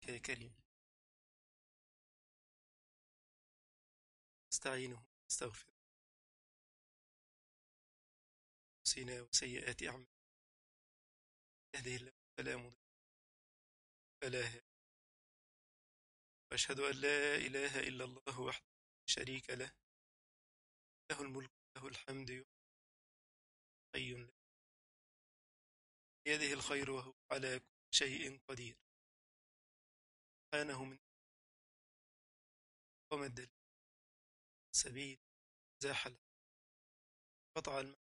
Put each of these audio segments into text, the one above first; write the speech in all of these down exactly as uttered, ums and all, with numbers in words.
يا كريم، استعينه استغفر أنفسنا وسيئات أعمالنا. يهده الله فلا مضل فلا هادي. وأشهد أن لا إله إلا الله وحده لا شريك له، له الملك له الحمد يحيي حي لا بيده الخير وهو على كل شيء قدير. سبحانه من قام الدليل سبيل زاح العدل، قطع الماء.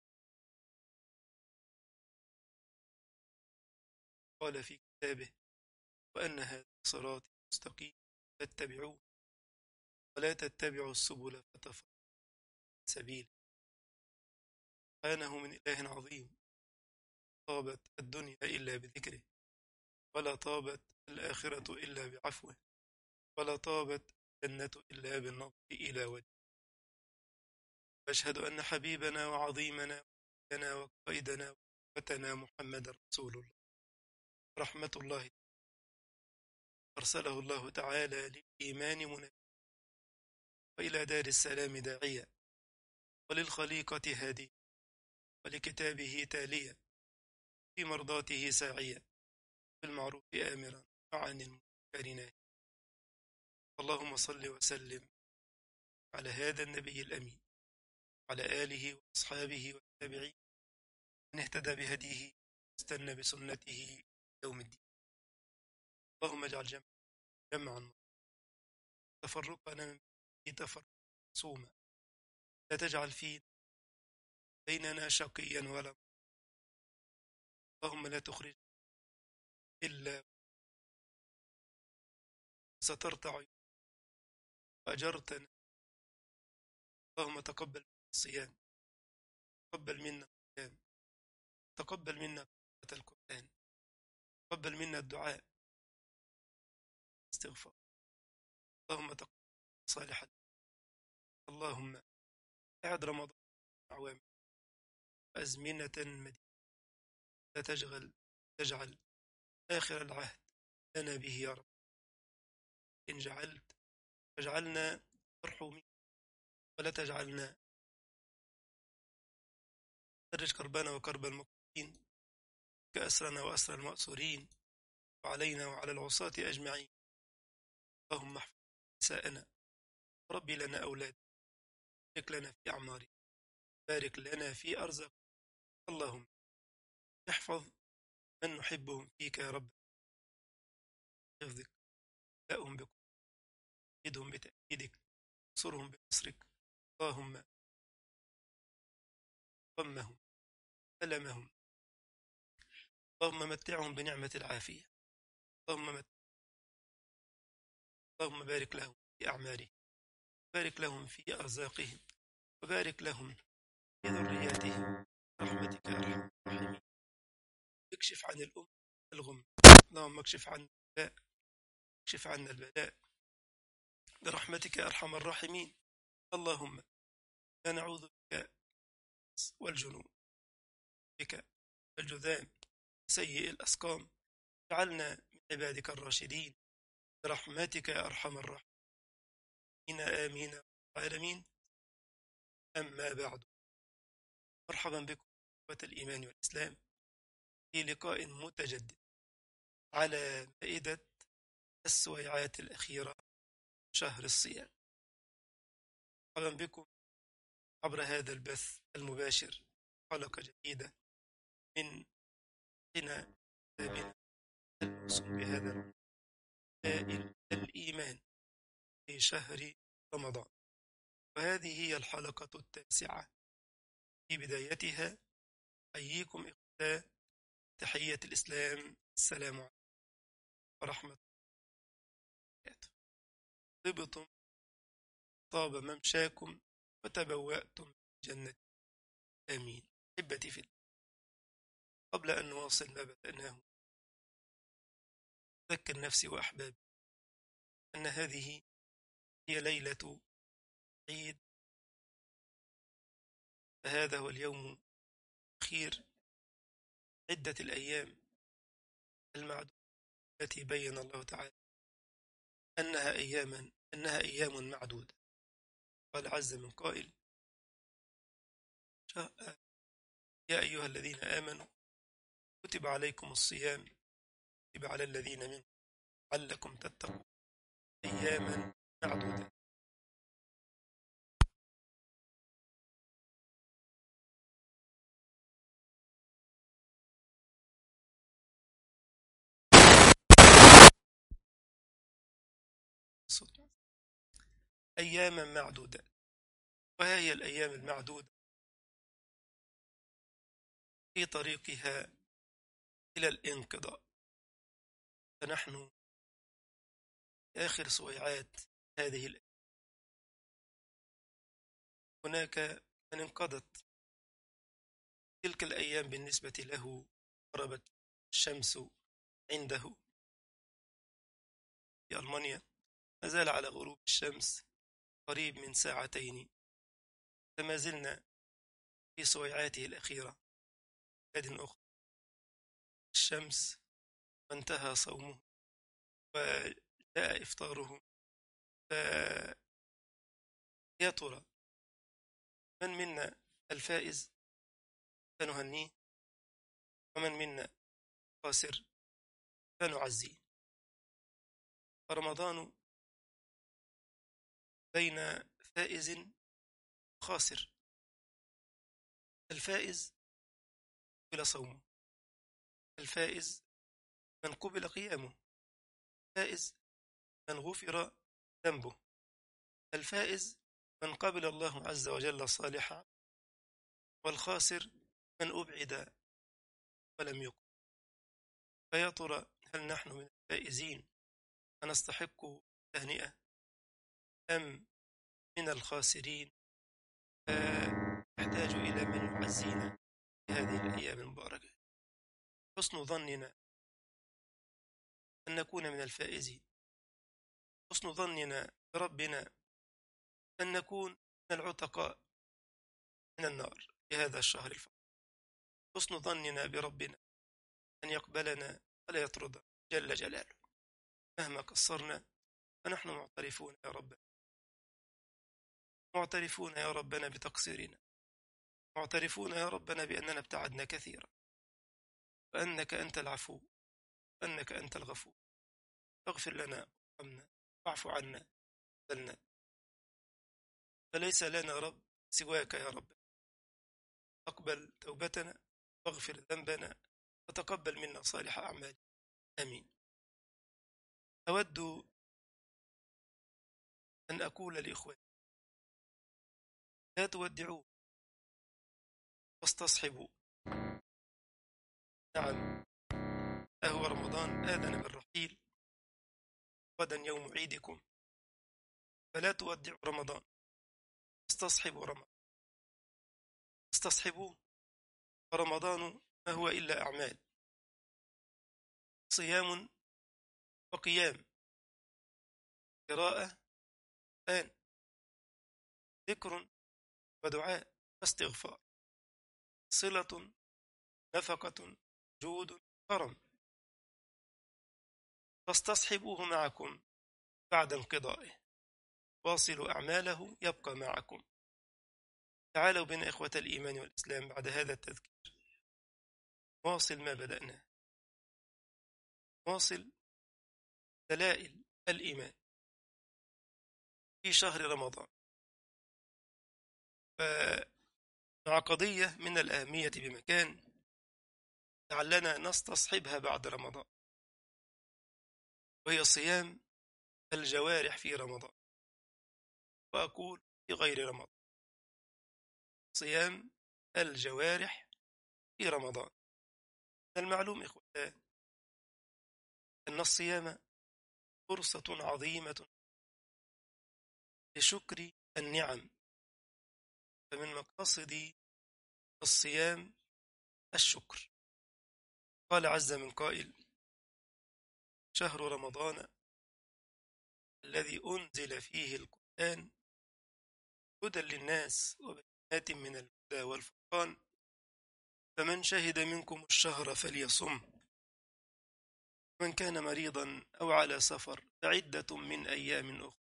قال في كتابه: وأن هذا صراطي مستقيم فاتبعوه ولا تتبعوا السبل فتفرق عن سبيله. سبحانه من إله عظيم. طابت الدنيا إلا بذكره، ولا طابت الآخرة إلا بعفوه، ولا طابت الجنة إلا بالنظر إلى وجهه. أشهد أن حبيبنا وعظيمنا ونبينا وقائدنا وقوتنا محمد رسول الله، رحمة الله. أرسله الله تعالى للإيمان مناديا، وإلى دار السلام داعيا، وللخليقة هاديا، ولكتابه تاليا، في مرضاته ساعيا، بالمعروف آمرا وعن المنكر ناهيا. اللهم صل وسلم على هذا النبي الأمين، على آله وأصحابه والتابعين من اهتدى بهديه واستنى بسنته يوم الدين. اللهم اجعل جمع جمعا تفرقنا من بعده تفرقا معصوما، لا تجعل فينا بيننا شقيا ولا. اللهم لا تخرج إلا سترت عيوبنا وأجرتنا. اللهم تقبل منا الصيام، تقبل منا القيام، تقبل منا قراءة القرآن، تقبل منا الدعاء استغفار. اللهم تقبل صالحا. اللهم اعد رمضان أعوام أزمنة مديدة، لا تجعل تجعل آخر العهد لنا به يا رب. إن جعلت فاجعلنا مرحومين، ولا تجعلنا فرج كربنا وكرب المكروبين، كأسرنا وأسر المأسورين، وعلينا وعلى العصاة أجمعين. اللهم احفظ نساءنا، ربي لنا أولاد، بارك لنا في أعمارنا، بارك لنا في أرزاقنا. اللهم احفظ من نحبهم فيك يا رب، حفظك لهم بكم، أيدهم بتأييدك، انصرهم بنصرك. اللهم غمهم ألمهم، اللهم متعهم بنعمة العافية. اللهم مت... اللهم بارك لهم في أعمالهم، بارك لهم في أرزاقهم، وبارك لهم في ذرياتهم برحمتك يا أرحم الراحمين. اكشف عن الأمة الغم. اللهم اكشف عنا البلاء، اكشف عنا البلاء برحمتك يا أرحم الراحمين. اللهم لا نعوذ بك والجنون، بك الجذام، سيء الأسقام. اجعلنا من عبادك الراشدين برحمتك يا أرحم الراحمين. آمين يا رب العالمين. أما بعد، مرحبا بكم إخوة الإيمان والإسلام في لقاء متجدد على مائدة السويعات الأخيرة شهر الصيام. مرحبا بكم عبر هذا البث المباشر، حلقة جديدة من حين كتابنا الموسوم بهذا مسائل الإيمان في شهر رمضان. وهذه هي الحلقة التاسعة. في بدايتها أحييكم إخوة تحية الإسلام، السلام عليكم ورحمة الله وبركاته. طبتم، طاب ممشاكم، وتبوأتم جنة. آمين. أحبتي في الله، قبل أن نواصل ما بدأناه أذكر نفسي وأحبابي أن هذه هي ليلة عيد، فهذا هو اليوم الأخير عدة الأيام المعدودة التي بين الله تعالى أنها أياما أنها أيام معدودة. قال عز من قائل: يا أيها الذين آمنوا كتب عليكم الصيام كتب على الذين منكم لعلكم تتقون أياما معدودة. أياما معدودة، وهي الأيام المعدودة في طريقها إلى الانقضاء، فنحن في آخر سويعات هذه الأيام. هناك من انقضت تلك الأيام بالنسبة له، غربت الشمس عنده في ألمانيا، ما زال على غروب الشمس قريب من ساعتين، فما زلنا في سويعاته الأخيرة. بلاد أخرى الشمس وانتهى صومه وجاء إفطاره، فيا ترى من منا الفائز فنهنيه، ومن منا خاسر فنعزيه. فرمضان بين فائز وخاسر. الفائز قبل صومه، الفائز من قبل قيامه، الفائز من غفر ذنبه، الفائز من قبل الله عز وجل صالحا، والخاسر من أبعد ولم يقم. فيا ترى هل نحن من الفائزين ونستحق تهنئة، أم من الخاسرين نحتاج إلى من يعزينا في هذه الأيام المباركة؟ حسن ظننا أن نكون من الفائزين، حسن ظننا بربنا أن نكون من العتقاء من النار في هذا الشهر الفضيل، حسن ظننا بربنا أن يقبلنا ولا يطردنا جل جلاله مهما قصرنا. فنحن معترفون يا رب، معترفون يا ربنا بتقصيرنا، معترفون يا ربنا بأننا ابتعدنا كثيرا، وأنك أنت العفو، وأنك أنت الغفور. فاغفر لنا وارحمنا واعف عنا لنا، فليس لنا رب سواك يا رب. اقبل توبتنا واغفر ذنبنا وتقبل منا صالح أعمال، آمين. أود أن أقول لإخواني: لا تودعوا واستصحبوا. نعم، أهو رمضان آذن بالرحيل، غدا يوم عيدكم، فلا تودعوا رمضان، استصحبوا رمضان، استصحبوه. فرمضان ما هو إلا أعمال، صيام وقيام، قراءة، آن، ذكر ودعاء واستغفار، صلة، نفقة، جود، كرم. فاستصحبوه معكم بعد انقضائه، واصلوا أعماله يبقى معكم. تعالوا بنا إخوة الإيمان والإسلام بعد هذا التذكير واصل ما بدأناه، واصل دلائل الإيمان في شهر رمضان. فمع قضية من الأهمية بمكان لعلنا نستصحبها بعد رمضان، وهي صيام الجوارح في رمضان، وأقول في غير رمضان. صيام الجوارح في رمضان. من المعلوم إخوة أن الصيام فرصة عظيمة لشكر النعم، فمن مقاصد الصيام الشكر. قال عز من قائل: شهر رمضان الذي أنزل فيه القرآن هدى للناس وبينات من الهدى والفرقان، فمن شهد منكم الشهر فليصم. من كان مريضا أو على سفر فعدة من أيام أخرى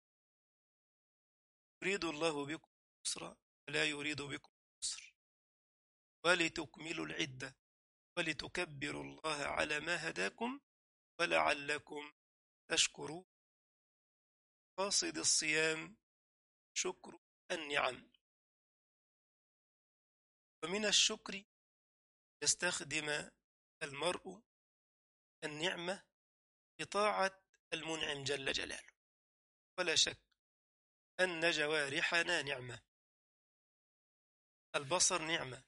يريد الله بكم اليسر ولا يريد بكم العسر ولتكملوا العدة ولتكبروا الله على ما هداكم ولعلكم تشكرون. قاصد الصيام شكر النعم. ومن الشكر يستخدم المرء النعمة بطاعة المنعم جل جلاله. ولا شك أن جوارحنا نعمة. البصر نعمة،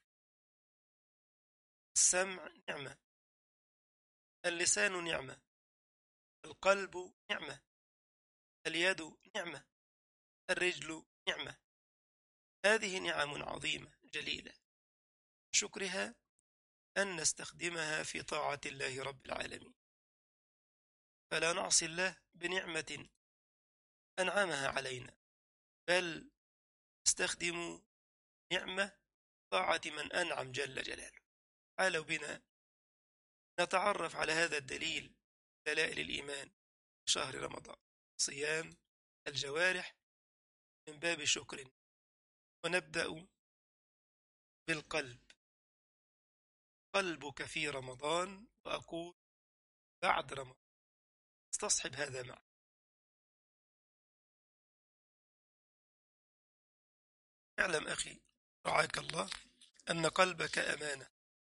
السمع نعمة، اللسان نعمة، القلب نعمة، اليد نعمة، الرجل نعمة. هذه نعم عظيمة جليلة، شكرها أن نستخدمها في طاعة الله رب العالمين، فلا نعصي الله بنعمة أنعمها علينا، بل نستخدم نعمة طاعة من أنعم جل جلاله. تعالوا بنا نتعرف على هذا الدليل، دلائل الإيمان في شهر رمضان، صيام الجوارح من باب شكر. ونبدأ بالقلب. قلبك في رمضان، وأقول بعد رمضان. استصحب هذا معي. اعلم أخي رعاك الله أن قلبك أمانة.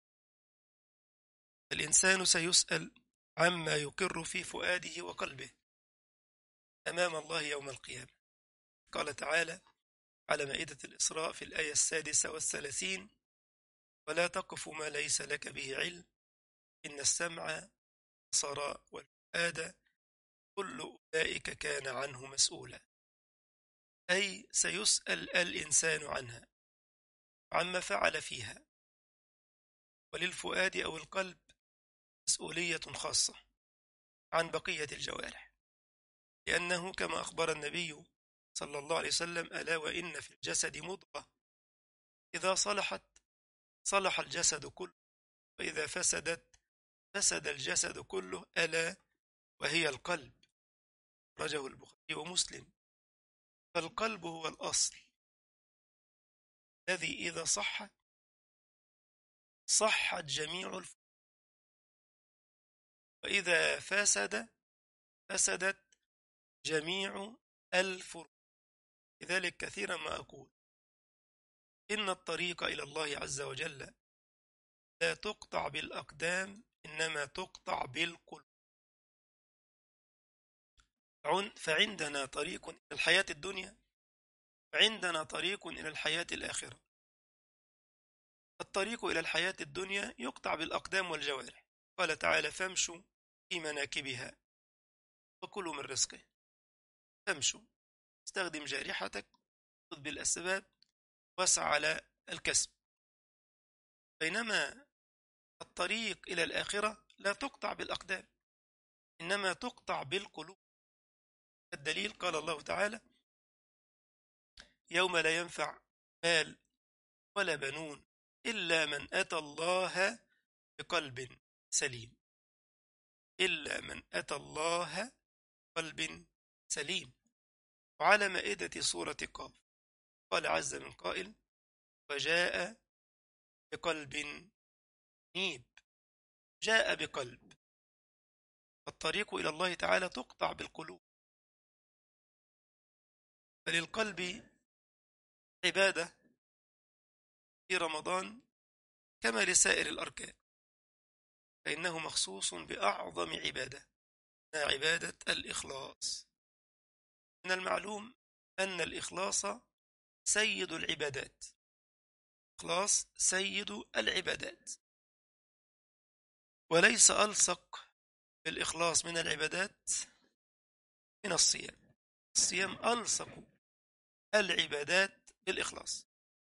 الإنسان سيسأل عما يقر في فؤاده وقلبه أمام الله يوم القيامة. قال تعالى على مائدة الإسراء في الآية السادسة والثلاثين: ولا تقف ما ليس لك به علم إن السمع والبصر والفؤاد كل أولئك كان عنه مسؤولا. أي سيسأل الإنسان عنها وعما فعل فيها. وللفؤاد أو القلب مسؤولية خاصة عن بقية الجوارح، لأنه كما أخبر النبي صلى الله عليه وسلم: ألا وإن في الجسد مضغة إذا صلحت صلح الجسد كله، وإذا فسدت فسد الجسد كله، ألا وهي القلب. رجه البخاري ومسلم. فالقلب هو الأصل الذي إذا صح صحت جميع الفروع، وإذا فسد فسدت جميع الفروع. لذلك كثيرا ما أقول إن الطريق إلى الله عز وجل لا تقطع بالأقدام، إنما تقطع بالقلوب. فعندنا طريق إلى الحياة الدنيا، وعندنا طريق إلى الحياة الآخرة. الطريق إلى الحياة الدنيا يقطع بالأقدام والجوارح. قال تعالى: فامشوا في مناكبها وكلوا من رزقه. فامشوا، استخدم جارحتك، خذ بالأسباب، واسع على الكسب. بينما الطريق إلى الآخرة لا تقطع بالأقدام، إنما تقطع بالقلوب. الدليل قال الله تعالى: يوم لا ينفع مال ولا بنون إلا من أتى الله بقلب سليم. إلا من أتى الله بقلب سليم. وعلى مائدة سورة قاف قال عز من قائل: وجاء بقلب منيب. جاء بقلب. الطريق إلى الله تعالى تقطع بالقلوب. فللقلب عبادة في رمضان كما لسائر الأركان، فإنه مخصوص بأعظم عبادة، عبادة الإخلاص. من المعلوم أن الإخلاص سيد العبادات. الإخلاص سيد العبادات، وليس ألصق بالإخلاص من العبادات من الصيام. الصيام ألصق العبادات بالإخلاص،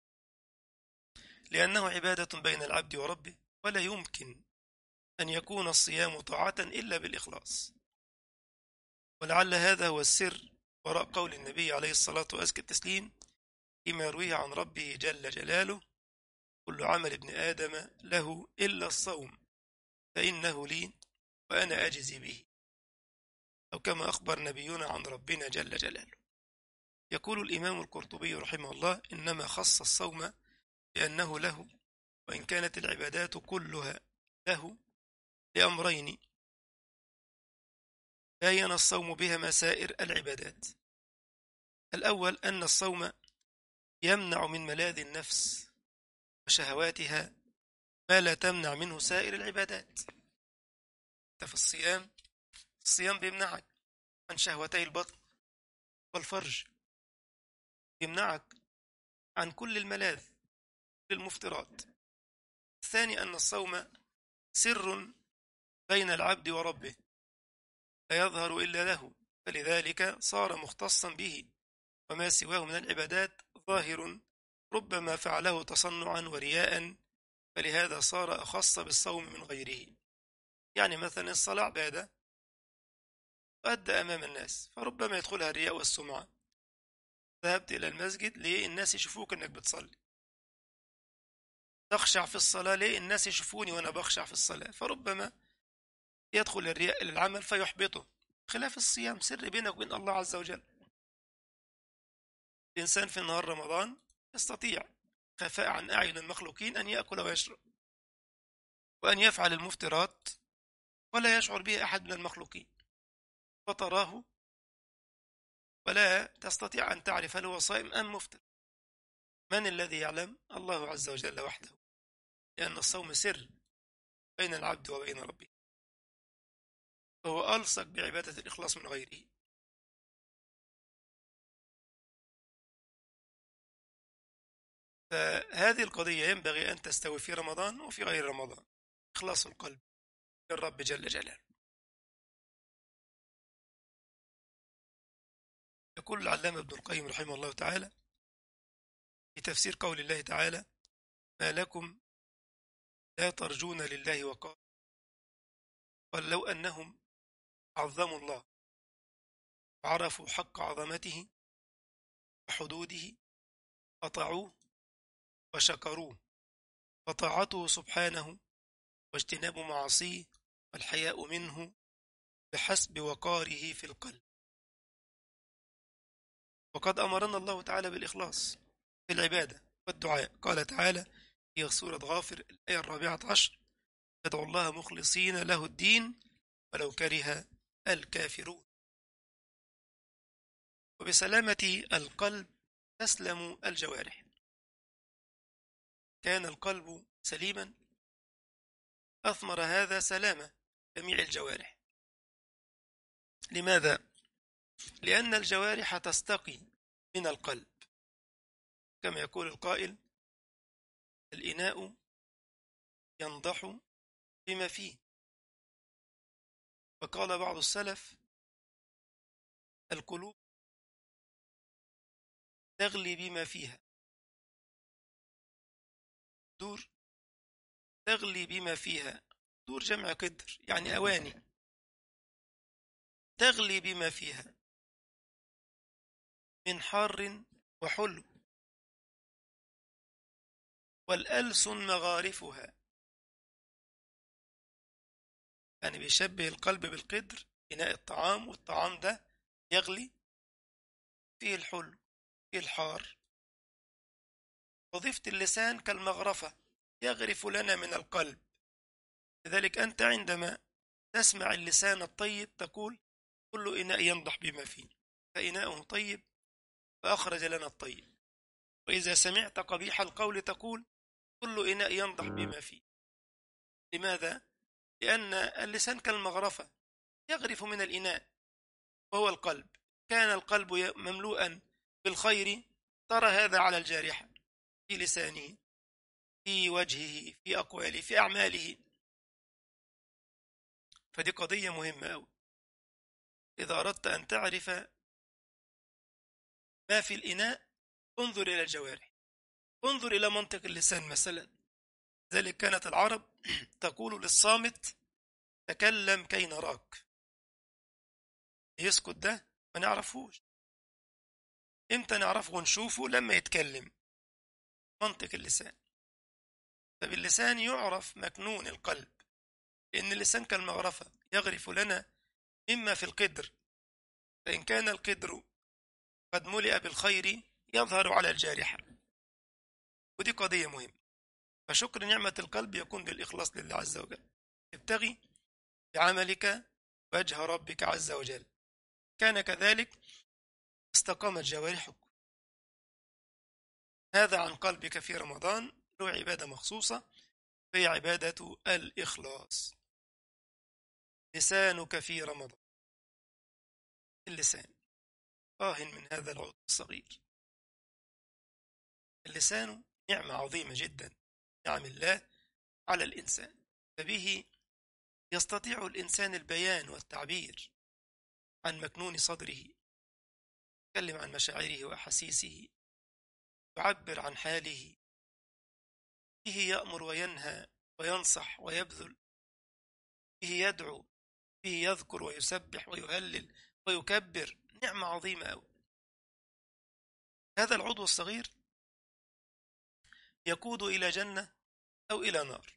لأنه عبادة بين العبد وربه، ولا يمكن أن يكون الصيام طاعة إلا بالإخلاص. ولعل هذا هو السر وراء قول النبي عليه الصلاة وأزكى التسليم فيما يرويه عن ربه جل جلاله: كل عمل ابن آدم له إلا الصوم فإنه لي وأنا أجزي به، أو كما أخبر نبينا عن ربنا جل جلاله. يقول الإمام القرطبي رحمه الله: إنما خص الصوم لأنه له، وإن كانت العبادات كلها له، لأمرين باين الصوم بهما سائر العبادات. الأول أن الصوم يمنع من ملاذ النفس وشهواتها ما لا تمنع منه سائر العبادات. في الصيام الصيام بيمنعك عن شهوتي البطن والفرج، بيمنعك عن كل الملاذ للمفطرات. الثاني أن الصوم سر بين العبد وربه لا يظهر إلا له، فلذلك صار مختصا به، وما سواه من العبادات ظاهر ربما فعله تصنعا ورياء، فلهذا صار أخص بالصوم من غيره. يعني مثلا الصلاة عبادة تؤدى أمام الناس، فربما يدخلها الرياء والسمعة. ذهبت إلى المسجد ليه؟ الناس يشوفوك أنك بتصلي. تخشع في الصلاة ليه؟ الناس يشوفوني وأنا بخشع في الصلاة، فربما يدخل الرياء إلى العمل فيحبطه. خلاف الصيام سر بينك وبين الله عز وجل. الإنسان في نهار رمضان يستطيع خفاء عن أعين المخلوقين أن يأكل ويشرب وأن يفعل المفترات ولا يشعر به أحد من المخلوقين، فتراه ولا تستطيع أن تعرف هل هو صائم أم مفطر. من الذي يعلم؟ الله عز وجل وحده، لأن الصوم سر بين العبد وبين ربه، فهو ألصق بعبادة الإخلاص من غيره. فهذه القضية ينبغي أن تستوي في رمضان وفي غير رمضان، إخلاص القلب للرب جل جلاله. يقول العلامة ابن القيم رحمه الله تعالى في تفسير قول الله تعالى: ما لكم لا ترجون لله وقارا، قال: لو أنهم عظموا الله وعرفوا حق عظمته وحدوده أطاعوه وشكروه، فطاعته سبحانه واجتناب معاصيه والحياء منه بحسب وقاره في القلب. وقد أمرنا الله تعالى بالإخلاص في العبادة والدعاء. قال تعالى في سورة غافر الآية الرابعة عشر: ادعوا الله مخلصين له الدين ولو كره الكافرون. وبسلامة القلب تسلم الجوارح. كان القلب سليما أثمر هذا سلامة جميع الجوارح. لماذا؟ لأن الجوارح تستقي من القلب، كما يقول القائل: الإناء ينضح بما فيه. وقال بعض السلف: القلوب تغلي بما فيها، دور تغلي بما فيها، دور جمع قدر يعني أواني، تغلي بما فيها من حار وحلو، والألسن مغارفها. يعني بيشبه القلب بالقدر، إناء الطعام، والطعام ده يغلي فيه الحلو فيه الحار. وظيفة اللسان كالمغرفة يغرف لنا من القلب. لذلك أنت عندما تسمع اللسان الطيب تقول: كل إناء ينضح بما فيه، فإناؤه طيب فأخرج لنا الطيب. وإذا سمعت قبيح القول تقول: كل إناء ينضح بما فيه. لماذا؟ لأن اللسان كالمغرفة يغرف من الإناء وهو القلب. كان القلب مملوءا بالخير ترى هذا على الجارحة، في لسانه، في وجهه، في أقواله، في أعماله. فدي قضية مهمة أوي. إذا أردت أن تعرف ما في الإناء انظر إلى الجوارح، انظر إلى منطق اللسان مثلا. ذلك كانت العرب تقول للصامت: تكلم كي نراك. يسكت ده ما نعرفوش، امتى نعرفه ونشوفه؟ لما يتكلم. منطق اللسان. فباللسان يعرف مكنون القلب. لأن اللسان كالمغرفة يغرف لنا مما في القدر، فإن كان القدر قد ملئ بالخير يظهر على الجارحة. ودي قضية مهمة. فشكر نعمة القلب يكون بالإخلاص لله عز وجل. ابتغي بعملك وجه ربك عز وجل، كان كذلك استقامت جوارحك. هذا عن قلبك في رمضان له عبادة مخصوصة، هي عبادة الإخلاص. لسانك في رمضان، اللسان آه من هذا العضو الصغير. اللسان نعمة عظيمة جدا، نعم الله على الإنسان، فبه يستطيع الإنسان البيان والتعبير عن مكنون صدره، يتكلم عن مشاعره وأحاسيسه، يعبر عن حاله، به يأمر وينهى وينصح ويبذل، به يدعو، به يذكر ويسبح ويهلل ويكبر. نعمة عظيمة أوي. هذا العضو الصغير يقود إلى جنة أو إلى نار.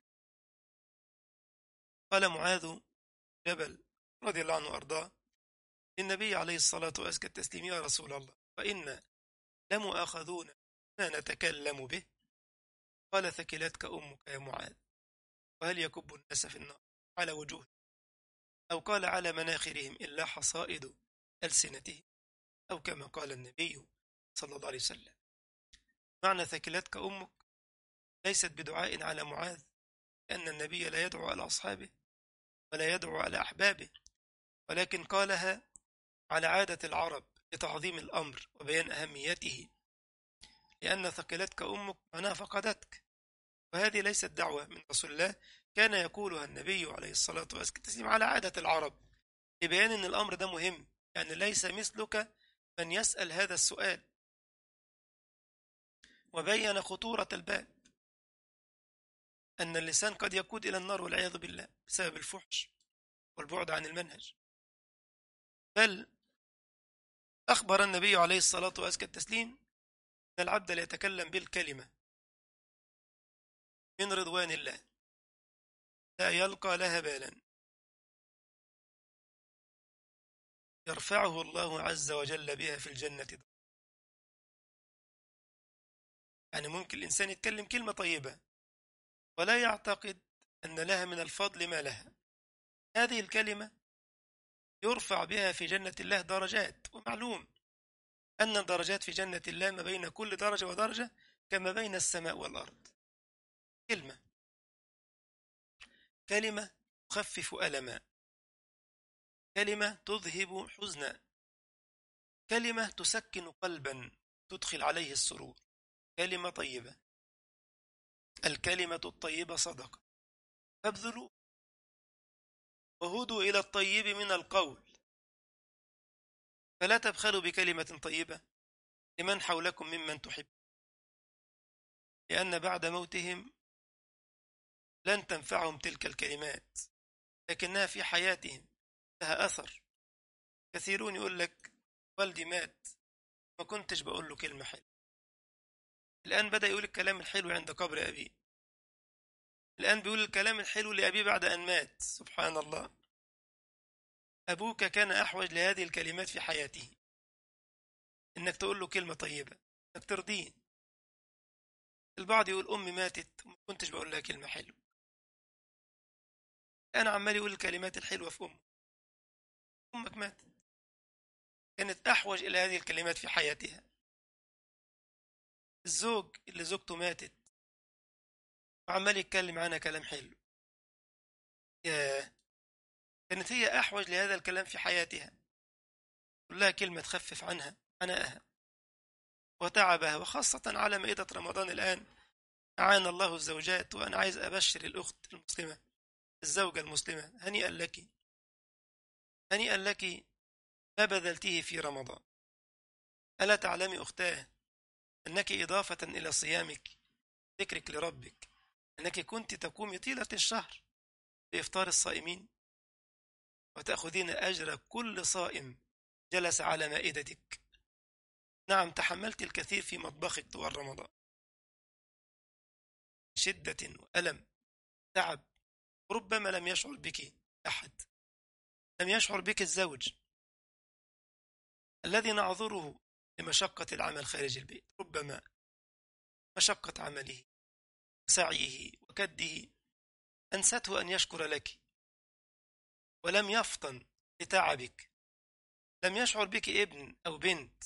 قال معاذ جبل رضي الله عنه وأرضاه للنبي عليه الصلاة وأزكى التسليم: يا رسول الله، وإنا لمؤاخذون ما نتكلم به. قال: ثكلتك أمك يا معاذ، وهل يكب الناس في النار على وجوه، أو قال على مناخرهم إلا حصائد ألسنتهم، أو كما قال النبي صلى الله عليه وسلم. معنى ثكلتك أمك ليست بدعاء على معاذ، لأن النبي لا يدعو على أصحابه ولا يدعو على أحبابه، ولكن قالها على عادة العرب لتعظيم الأمر وبيان أهميته، لأن ثقلتك أمك معناها فقدتك. وهذه ليست دعوة من رسول الله، كان يقولها النبي عليه الصلاة والسلام على عادة العرب لبيان أن الأمر ده مهم، يعني ليس مثلك من يسأل هذا السؤال، وبين خطورة الباب، أن اللسان قد يقود إلى النار والعياذ بالله بسبب الفحش والبعد عن المنهج. بل أخبر النبي عليه الصلاة والتسليم أن العبد لا يتكلم بالكلمة من رضوان الله لا يلقى لها بالا يرفعه الله عز وجل بها في الجنة. يعني ممكن الإنسان يتكلم كلمة طيبة ولا يعتقد أن لها من الفضل ما لها، هذه الكلمة يرفع بها في جنة الله درجات، ومعلوم أن الدرجات في جنة الله ما بين كل درجة ودرجة كما بين السماء والأرض. كلمة كلمة تخفف ألما، كلمة تذهب حزنا، كلمة تسكن قلبا تدخل عليه السرور، كلمة طيبة. الكلمة الطيبة صدقة، فابذلوا وهدوا إلى الطيب من القول، فلا تبخلوا بكلمة طيبة لمن حولكم ممن تحب، لأن بعد موتهم لن تنفعهم تلك الكلمات، لكنها في حياتهم لها أثر. كثيرون يقول لك والدي مات ما كنتش بقول له كلمة حلوة، الآن بدأ يقول الكلام الحلو عند قبر أبيه، الآن بيقول الكلام الحلو لأبيه بعد أن مات. سبحان الله، أبوك كان أحوج لهذه الكلمات في حياته، إنك تقول له كلمة طيبة، إنك ترضيه. البعض يقول أمي ماتت ما كنتش بقول لها كلمة حلوة، أنا عمال يقول الكلمات الحلوة في أمك. أمك ماتت كانت أحوج إلى هذه الكلمات في حياتها. الزوج اللي زوجته ماتت وعمال يتكلم عنها كلام حلو، ياه، كانت هي أحوج لهذا الكلام في حياتها، قل لها كلمة تخفف عنها عناءها وتعبها. وخاصة على مائدة رمضان الآن أعان الله الزوجات، وأنا عايز أبشر الأخت المسلمة الزوجة المسلمة هنيئا لك، هنيئا لك ما بذلته في رمضان. ألا تعلمي أختاه أنك إضافة إلى صيامك ذكرك لربك أنك كنت تقومي طيلة الشهر لإفطار الصائمين، وتأخذين أجر كل صائم جلس على مائدتك. نعم، تحملت الكثير في مطبخك طوال رمضان، شدة وألم، تعب، ربما لم يشعر بك أحد، لم يشعر بك الزوج الذي نعذره لمشقة العمل خارج البيت، ربما مشقة عمله سعيه وكده أنسته أن يشكر لك ولم يفطن لتعبك، لم يشعر بك ابن أو بنت.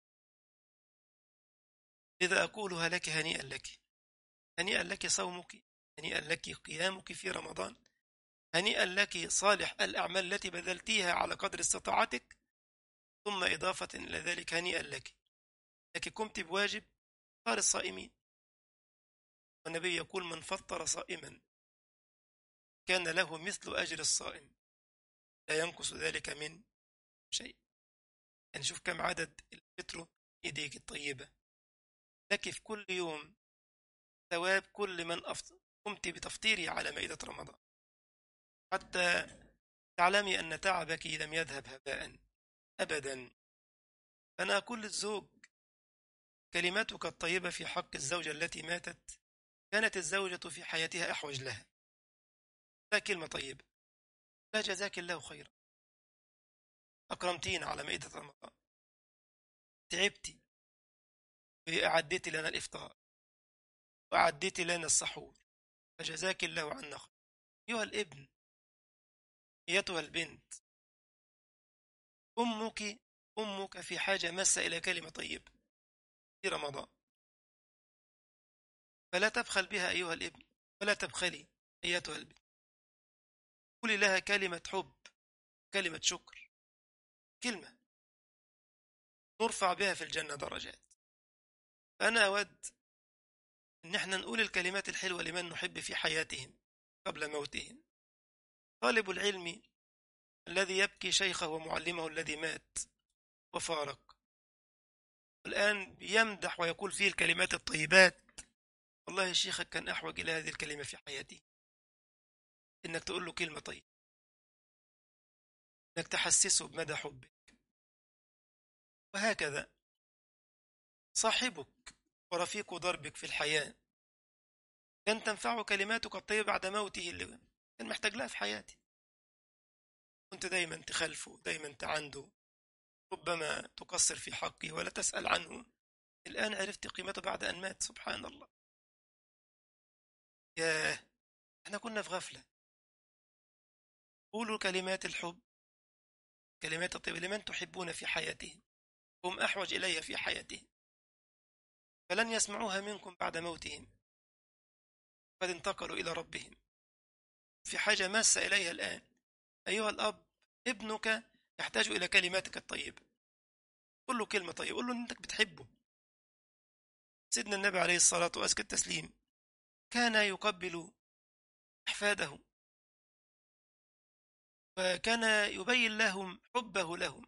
إذا أقولها لك هنيئا لك، هنيئا لك صومك، هنيئا لك قيامك في رمضان، هنيئا لك صالح الأعمال التي بذلتيها على قدر استطاعتك، ثم إضافة إلى ذلك هنيئا لك لك قمت بواجب فطار الصائمين. والنبي يقول من فطر صائما كان له مثل أجر الصائم لا ينقص ذلك من شيء. يعني شوف كم عدد الفطر إيديك الطيبة، لك في كل يوم ثواب كل من أفطر قمت بتفطيره على مائدة رمضان، حتى تعلمي أن تعبك لم يذهب هباء أبدا. فأنا أقول للزوج كلماتك الطيبة في حق الزوجة التي ماتت كانت الزوجة في حياتها أحوج لها، لا كلمة طيبة، لا جزاك الله خيرا، أكرمتين على مائدة رمضان، تعبتي وأعديت لنا الإفطار وأعديت لنا السحور، فجزاك الله عنا خير. أيها الابن، أيتها البنت، أمك أمك في حاجة ماسة إلى كلمة طيبة في رمضان، فلا تبخل بها أيها الابن، ولا تبخلي أيتها البنت. قولي لها كلمة حب، كلمة شكر، كلمة نرفع بها في الجنة درجات. فأنا أود إن احنا نقول الكلمات الحلوة لمن نحب في حياتهم قبل موتهم. طالب العلم الذي يبكي شيخه ومعلمه الذي مات وفارق، والآن يمدح ويقول فيه الكلمات الطيبات، والله شيخك كان أحوج إلى هذه الكلمة في حياته، إنك تقول له كلمة طيبة، إنك تحسسه بمدى حبك. وهكذا صاحبك ورفيق دربك في الحياة كان تنفعه كلماتك الطيبة بعد موته اللي كان محتاج لها في حياته، كنت دايما تخلفه، دايما تعنده، ربما تقصر في حقه ولا تسأل عنه، الآن عرفت قيمته بعد أن مات، سبحان الله. ياه، احنا كنا في غفلة. قولوا كلمات الحب، كلمات الطيبة لمن تحبون في حياتهم، هم أحوج إليها في حياتهم، فلن يسمعوها منكم بعد موتهم، قد انتقلوا إلى ربهم، في حاجة ماسة إليها الآن. أيها الأب، ابنك يحتاج إلى كلماتك الطيبة، قل له كلمة طيبة، قل له أنك بتحبه. سيدنا النبي عليه الصلاة وأزكى التسليم كان يقبل أحفاده، وكان يبين لهم حبه لهم.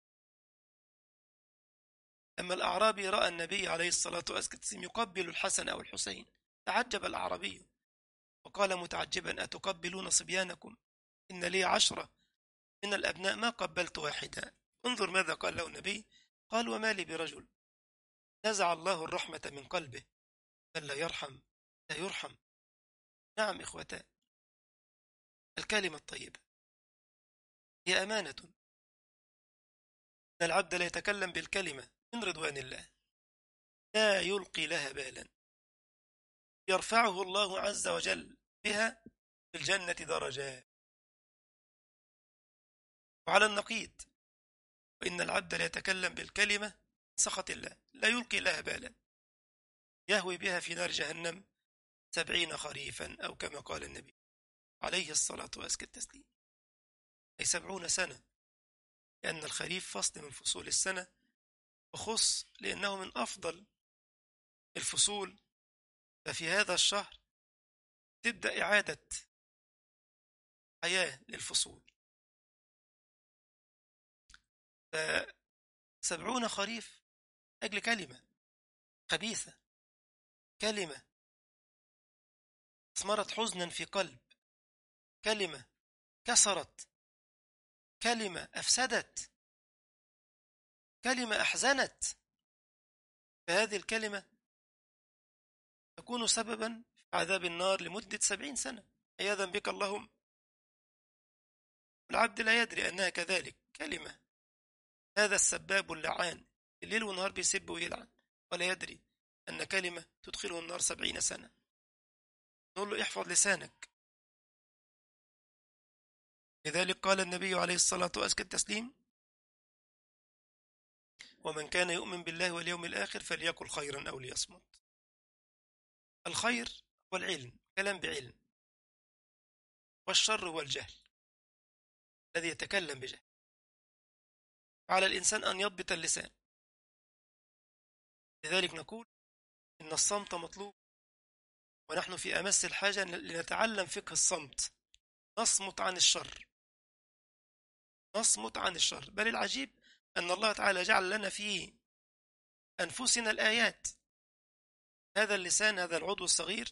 لما الأعرابي رأى النبي عليه الصلاة والسلام يقبل الحسن أو الحسين تعجب الأعرابي وقال متعجبا أتقبلون صبيانكم؟ إن لي عشرة من الأبناء ما قبلت واحدا. انظر ماذا قال له النبي، قال وما لي برجل نزع الله الرحمة من قلبه بل لا يرحم لا يرحم. نعم إخوتان، الكلمة الطيبة هي أمانة، إن العبد لا يتكلم بالكلمة من رضوان الله لا يلقي لها بالا يرفعه الله عز وجل بها في الجنة درجات. وعلى النقيض، وإن العبد لا يتكلم بالكلمة سخط الله لا يلقي لها بالا يهوي بها في نار جهنم سبعين خريفا، أو كما قال النبي عليه الصلاة والسلام، أي سبعون سنة، لأن الخريف فصل من فصول السنة، وخص لأنه من أفضل الفصول. ففي هذا الشهر تبدأ إعادة حياة للفصول، فسبعون خريف أجل كلمة خبيثة، كلمة أثمرت حزنا في قلب، كلمة كسرت، كلمة أفسدت، كلمة أحزنت، فهذه الكلمة تكون سببا في عذاب النار لمدة سبعين سنة. عياذا بك اللهم. العبد لا يدري أنها كذلك كلمة. هذا السباب اللعان الليل والنهار بيسب ويلعن، ولا يدري أن كلمة تدخله النار سبعين سنة. نقول له احفظ لسانك. لذلك قال النبي عليه الصلاة وأزكى التسليم: ومن كان يؤمن بالله واليوم الآخر فليقل خيرا أو ليصمت. الخير هو العلم، كلام بعلم، والشر هو الجهل الذي يتكلم بجهل. على الإنسان أن يضبط اللسان. لذلك نقول إن الصمت مطلوب، ونحن في أمس الحاجة لنتعلم فقه الصمت. نصمت عن الشر، نصمت عن الشر. بل العجيب أن الله تعالى جعل لنا في أنفسنا الآيات. هذا اللسان، هذا العضو الصغير،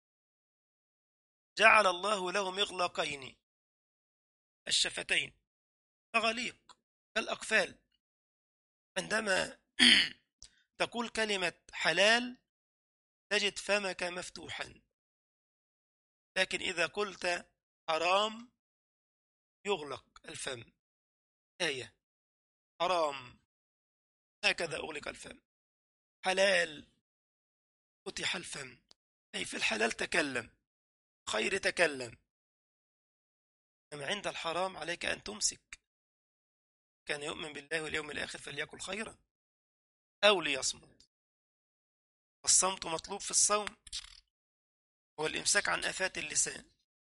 جعل الله له مغلقين، الشفتين، مغاليق كالأقفال. عندما تقول كلمة حلال تجد فمك مفتوحا، لكن إذا قلت حرام يغلق الفم. آية: حرام، هكذا أغلق الفم. حلال، فتح الفم. أي في الحلال تكلم، خير تكلم. أما عند الحرام عليك أن تمسك. كان يؤمن بالله واليوم الآخر فليقل خيرا أو ليصمت. الصمت مطلوب في الصوم، هو الإمساك عن آفات اللسان.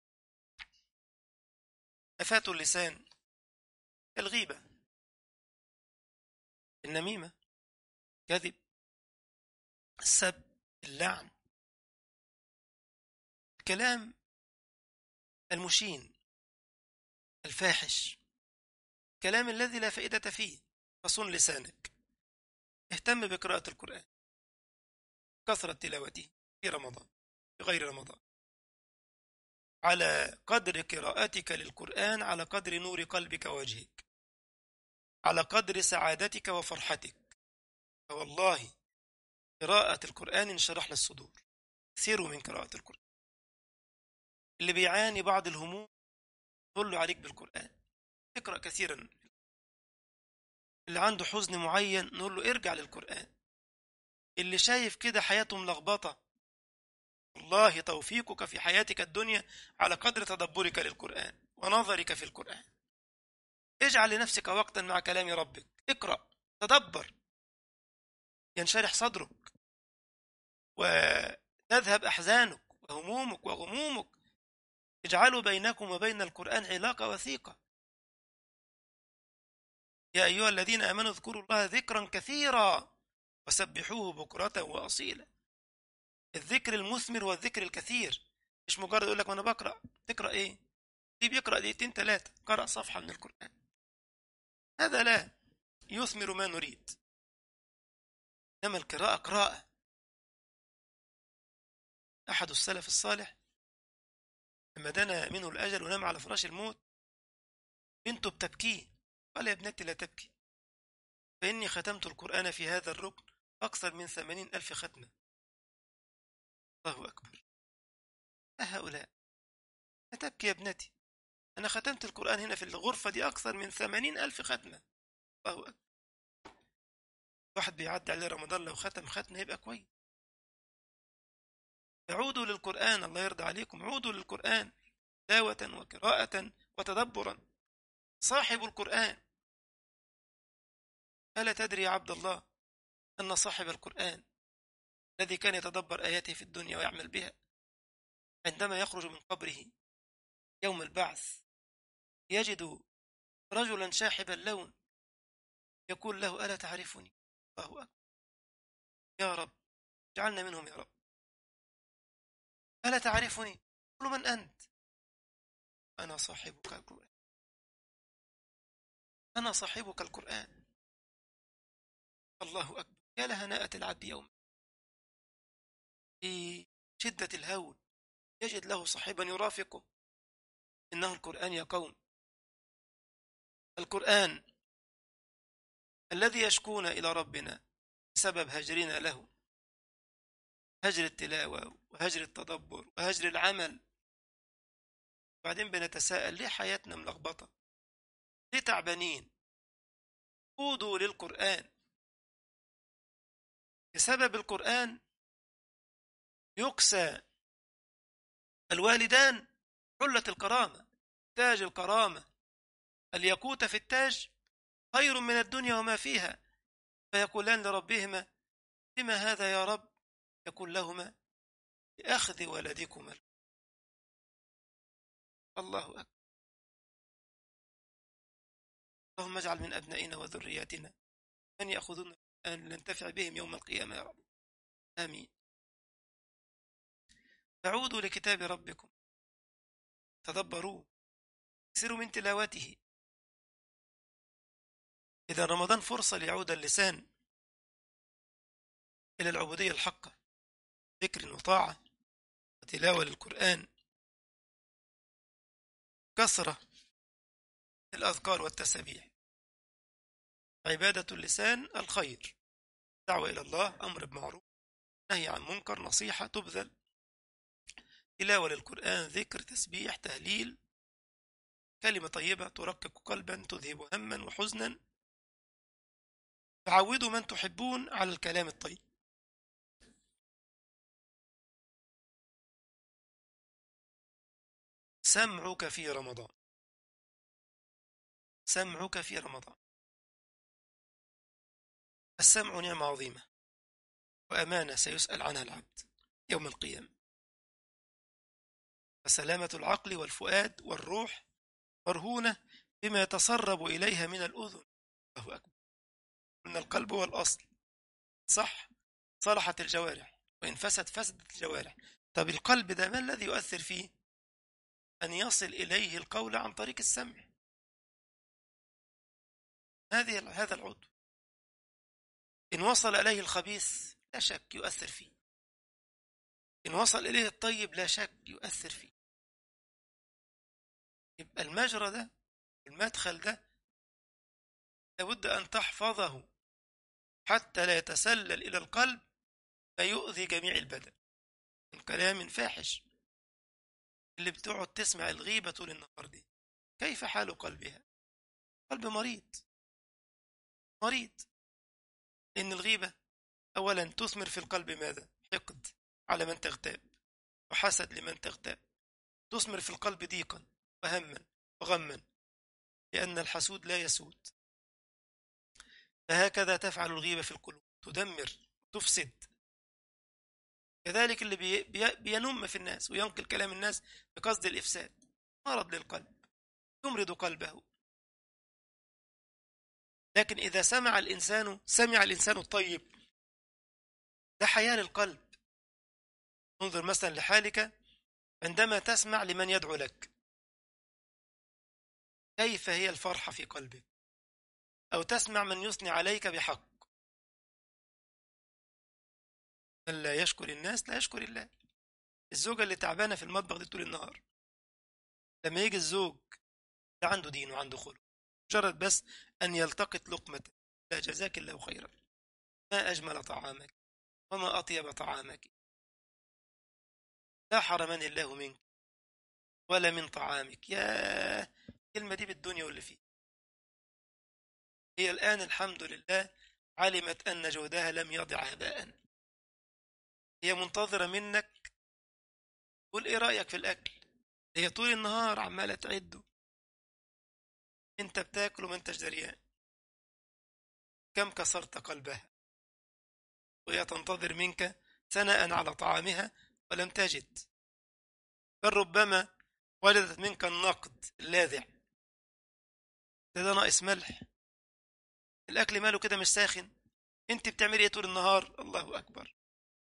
آفات اللسان: الغيبة، النميمة، كذب، السب، اللعن، الكلام المشين، الفاحش، الكلام الذي لا فائدة فيه. فصن لسانك. اهتم بقراءة القرآن، كثرة تلاوته في رمضان، في غير رمضان. على قدر قراءتك للقرآن على قدر نور قلبك ووجهك، على قدر سعادتك وفرحتك. فوالله قراءة القرآن انشرح للصدور. كثيروا من قراءة القرآن. اللي بيعاني بعض الهموم نقول له عليك بالقرآن، اقرأ كثيرا. اللي عنده حزن معين نقول له ارجع للقرآن. اللي شايف كده حياته ملخبطة، والله توفيقك في حياتك الدنيا على قدر تدبرك للقرآن ونظرك في القرآن. اجعل لنفسك وقتا مع كلام ربك، اقرأ، تدبر، ينشرح صدرك وتذهب أحزانك وهمومك وغمومك. اجعلوا بينكم وبين القرآن علاقة وثيقة. يا أيها الذين آمنوا اذكروا الله ذكرا كثيرا وسبحوه بكرة وأصيلا. الذكر المثمر والذكر الكثير، مش مجرد يقول لك وانا بقرأ. تقرأ ايه؟ دي بيقرأ دقيقتين ثلاثة، قرأ صفحة من القرآن. هذا لا يثمر ما نريد. إنما القراءة قراءة. أحد السلف الصالح لما دنا منه الأجل ونام على فراش الموت، بنته بتبكيه، قال: يا ابنتي لا تبكي، فإني ختمت القرآن في هذا الركن أكثر من ثمانين ألف ختمة. الله أكبر. هؤلاء لا تبكي يا ابنتي، أنا ختمت القرآن هنا في الغرفة دي أكثر من ثمانين ألف ختمة. الله أكبر. واحد بيعدي عليه رمضان لو ختم ختمة يبقى كويس. عودوا للقرآن، الله يرضى عليكم، عودوا للقرآن تلاوة وقراءة وتدبرا. صاحب القرآن. ألا تدري يا عبد الله أن صاحب القرآن الذي كان يتدبر آياته في الدنيا ويعمل بها، عندما يخرج من قبره يوم البعث يجد رجلا شاحب اللون يقول له: ألا تعرفني؟ الله أكبر. يا رب اجعلنا منهم يا رب. ألا تعرفني؟ قل: من أنت؟ أنا صاحبك القرآن، أنا صاحبك القرآن. الله أكبر. يا لهناءة العبد يوم في شدة الهول يجد له صاحبا يرافقه. إنه القرآن يا قوم، القرآن الذي يشكون إلى ربنا بسبب هجرنا له، هجر التلاوة وهجر التدبر وهجر العمل. وبعدين بنتساءل ليه حياتنا ملخبطة، ليه تعبانين. قودوا للقرآن. بسبب القرآن يكسى الوالدان حلة الكرامة، تاج الكرامة، الياقوت في التاج خير من الدنيا وما فيها. فيقولان لربهما بما هذا يا رب؟ يقول لهما بأخذ ولدكما. الله أكبر. اللهم اجعل من أبنائنا وذرياتنا من يأخذون أن ننتفع بهم يوم القيامة يا رب. آمين. تعودوا لكتاب ربكم، تدبروا، سروا من تلاوته. إذا رمضان فرصة ليعود اللسان إلى العبودية الحقة، ذكر وطاعة وتلاوة للقرآن، كثرة الأذكار والتسابيح. عبادة اللسان الخير، دعوة إلى الله، أمر بمعروف، نهي عن منكر، نصيحة تبذل، تلاوة للقرآن، ذكر، تسبيح، تهليل، كلمة طيبة ترقق قلبا، تذهب هما وحزنا. فعودوا من تحبون على الكلام الطيب. سمعك في رمضان، سمعك في رمضان. السمع نعمة عظيمة وأمانة سيسأل عنها العبد يوم القيامة. فسلامة العقل والفؤاد والروح مرهونة بما يتسرب إليها من الأذن. الله أكبر. إن القلب هو الأصل، صح صلحت الجوارح، وإن فسد فسدت الجوارح. طب القلب ده ما الذي يؤثر فيه؟ أن يصل إليه القول عن طريق السمع. هذه هذا العضو إن وصل إليه الخبيث لا شك يؤثر فيه، إن وصل إليه الطيب لا شك يؤثر فيه. يبقى المجرى ده، المدخل ده، لابد أن تحفظه حتى لا يتسلل إلى القلب فيؤذي جميع البدن من كلام فاحش. اللي بتقعد تسمع الغيبة طول النهار دي، كيف حال قلبها؟ قلب مريض، مريض. إن الغيبة أولا تثمر في القلب ماذا؟ حقد على من تغتاب، وحسد لمن تغتاب. تثمر في القلب ضيقا وهما وغما، لأن الحسود لا يسود. فهكذا تفعل الغيبة في القلوب، تدمر، تفسد. كذلك اللي بي بي بينم في الناس وينقل كلام الناس بقصد الإفساد، مرض للقلب، يمرض قلبه. لكن إذا سمع الإنسان سمع الإنسان الطيب، ده حياة للقلب. انظر مثلا لحالك عندما تسمع لمن يدعو لك، كيف هي الفرحة في قلبك؟ أو تسمع من يثني عليك بحق. من لا يشكر الناس لا يشكر الله. الزوجة اللي تعبانة في المطبخ دي طول النهار، لما يجي الزوج ده عنده دين وعنده خلق، مجرد بس أن يلتقط لقمة، لا جزاك الله خيرا، ما أجمل طعامك وما أطيب طعامك، لا حرمني الله منك ولا من طعامك. يا الكلمة دي بالدنيا واللي فيه. هي الآن الحمد لله علمت أن جهدها لم يضع هباء. هي منتظرة منك قول إيه رأيك في الأكل. هي طول النهار عمالة تعده، أنت بتاكل وما أنتش دريان. كم كسرت قلبها وهي تنتظر منك ثناء على طعامها ولم تجد، بل ربما وجدت منك النقد اللاذع. ده, ده ناقص ملح، الأكل ماله كده مش ساخن، أنت بتعملي إيه طول النهار؟ الله أكبر.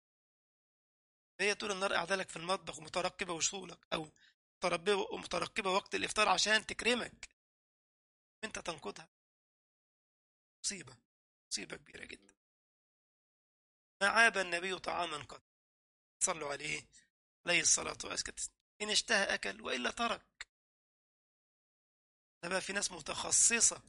هي طول النهار قاعدة لك في المطبخ ومترقبة وصولك، أو مترقبة مترقبة وقت الإفطار عشان تكرمك، أنت تنقدها. مصيبة، مصيبة كبيرة جدا. ما عاب النبي طعاما قط، صلوا عليه عليه الصلاة والسلام، إن اشتهى أكل وإلا ترك. ده بقى في ناس متخصصة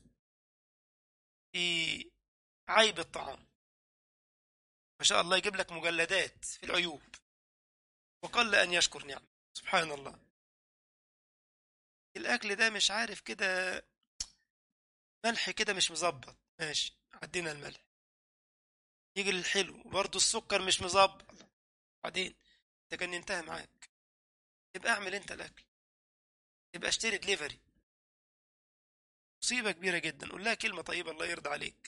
في عيب الطعام، ما شاء الله، يجيب لك مجلدات في العيوب، وقل أن يشكر نعم. سبحان الله. الأكل ده مش عارف كده، ملح كده مش مظبط، ماشي عدينا الملح. يجي للحلو برضه السكر مش مظبط، بعدين ده كان ينتهي معاك. يبقى اعمل انت الأكل، يبقى اشتري دليفري. مصيبة كبيرة جدا. قول لها كلمة طيبة الله يرضى عليك.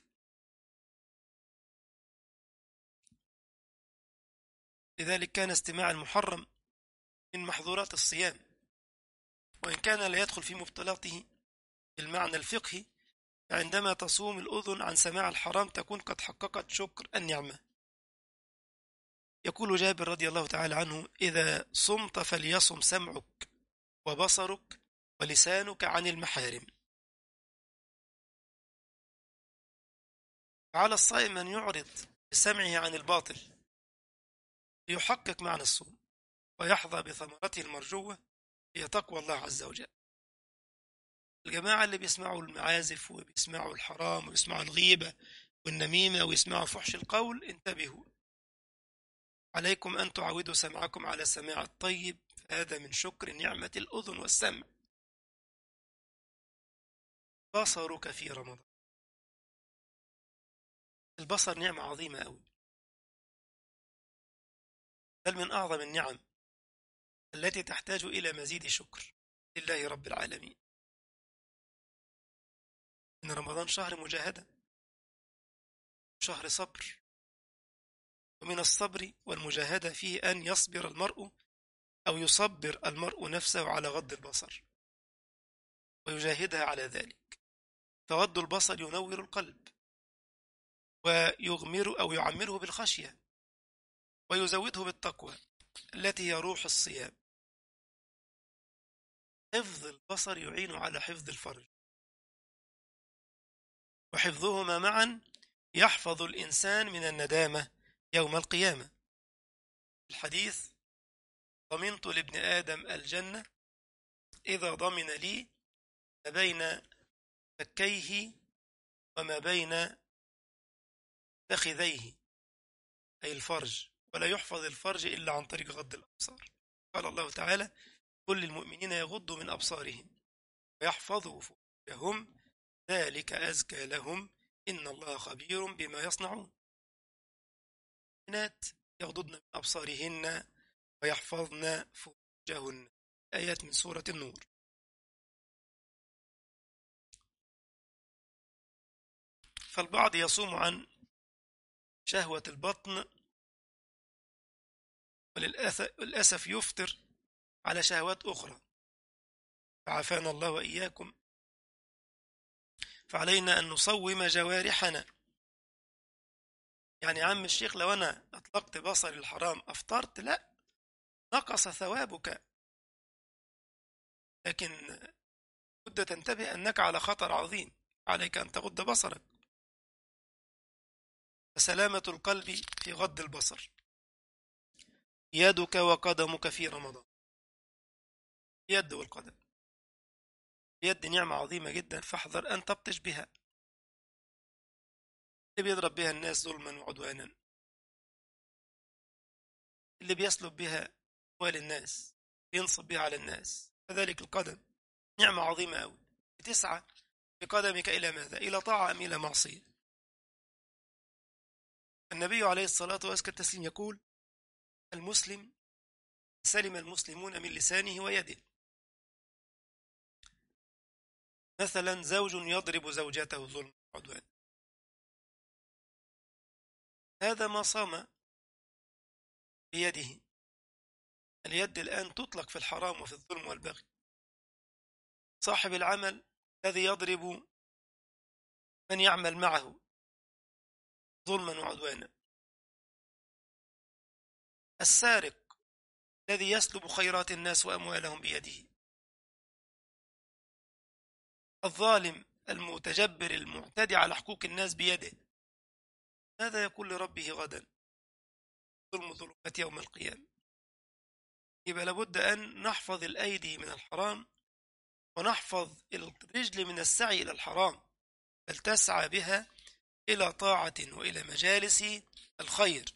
لذلك كان استماع المحرم من محظورات الصيام، وإن كان لا يدخل في مبطلاته بالمعنى الفقهي. عندما تصوم الأذن عن سماع الحرام تكون قد حققت شكر النعمة. يقول جابر رضي الله تعالى عنه: إذا صمت فليصم سمعك وبصرك ولسانك عن المحارم. فعلى الصائم أن يعرض بسمعه عن الباطل ليحقق معنى الصوم ويحظى بثمرته المرجوة، هي تقوى الله عز وجل. الجماعة اللي بيسمعوا المعازف وبيسمعوا الحرام ويسمعوا الغيبة والنميمة ويسمعوا فحش القول، انتبهوا، عليكم أن تعودوا سمعكم على سماع الطيب، فهذا من شكر نعمة الأذن والسمع. بصرك في رمضان. البصر نعمة عظيمة أوي، بل من أعظم النعم التي تحتاج إلى مزيد شكر لله رب العالمين. إن رمضان شهر مجاهدة، شهر صبر، ومن الصبر والمجاهدة فيه أن يصبر المرء أو يصبر المرء نفسه على غض البصر ويجاهدها على ذلك. فغض البصر ينور القلب ويغمر أو يعمره بالخشية ويزوده بالتقوى التي هي روح الصيام. حفظ البصر يعين على حفظ الفرج، وحفظهما معا يحفظ الإنسان من الندامة يوم القيامة. الحديث: ضمنت لابن آدم الجنة إذا ضمن لي ما بين فكيه وما بين فخذيه، أي الفرج، ولا يحفظ الفرج إلا عن طريق غض الأبصار. قال الله تعالى: قل للمؤمنين يغضوا من أبصارهم ويحفظوا فروجهم ذلك أزكى لهم إن الله خبير بما يصنعون. المؤمنات يغضضن من أبصارهن ويحفظن فروجهن. آيات من سورة النور. فالبعض يصوم عن شهوة البطن وللأسف يفطر على شهوات أخرى، فعافانا الله وإياكم. فعلينا أن نصوم جوارحنا. يعني يا عم الشيخ لو أنا أطلقت بصري الحرام أفطرت؟ لا، نقص ثوابك، لكن بد تنتبه أنك على خطر عظيم، عليك أن تغض بصرك. فسلامة القلب في غض البصر. يدك وقدمك في رمضان. يد والقدم، يد نعمة عظيمة جدا، فاحذر أن تبطش بها. اللي بيضرب بها الناس ظلما وعدوانا، اللي بيسلب بها أموال الناس، ينصب بها على الناس. كذلك القدم نعمة عظيمة أوي، بتسعى بقدمك إلى ماذا؟ إلى طاعة أم إلى معصية؟ النبي عليه الصلاة والسلام يقول: المسلم سلم المسلمون من لسانه ويده. مثلا زوج يضرب زوجته ظلم وعدوان، هذا ما صام بيده. اليد الآن تطلق في الحرام وفي الظلم والبغي. صاحب العمل الذي يضرب من يعمل معه ظلما وعدوانا. السارق الذي يسلب خيرات الناس وأموالهم بيده. الظالم المتجبر المعتدي على حقوق الناس بيده. ماذا يقول لربه غدا؟ ظلم ظلمات يوم القيامة. يبقى لابد أن نحفظ الأيدي من الحرام، ونحفظ الرجل من السعي إلى الحرام، بل تسعى بها إلى طاعة وإلى مجالس الخير.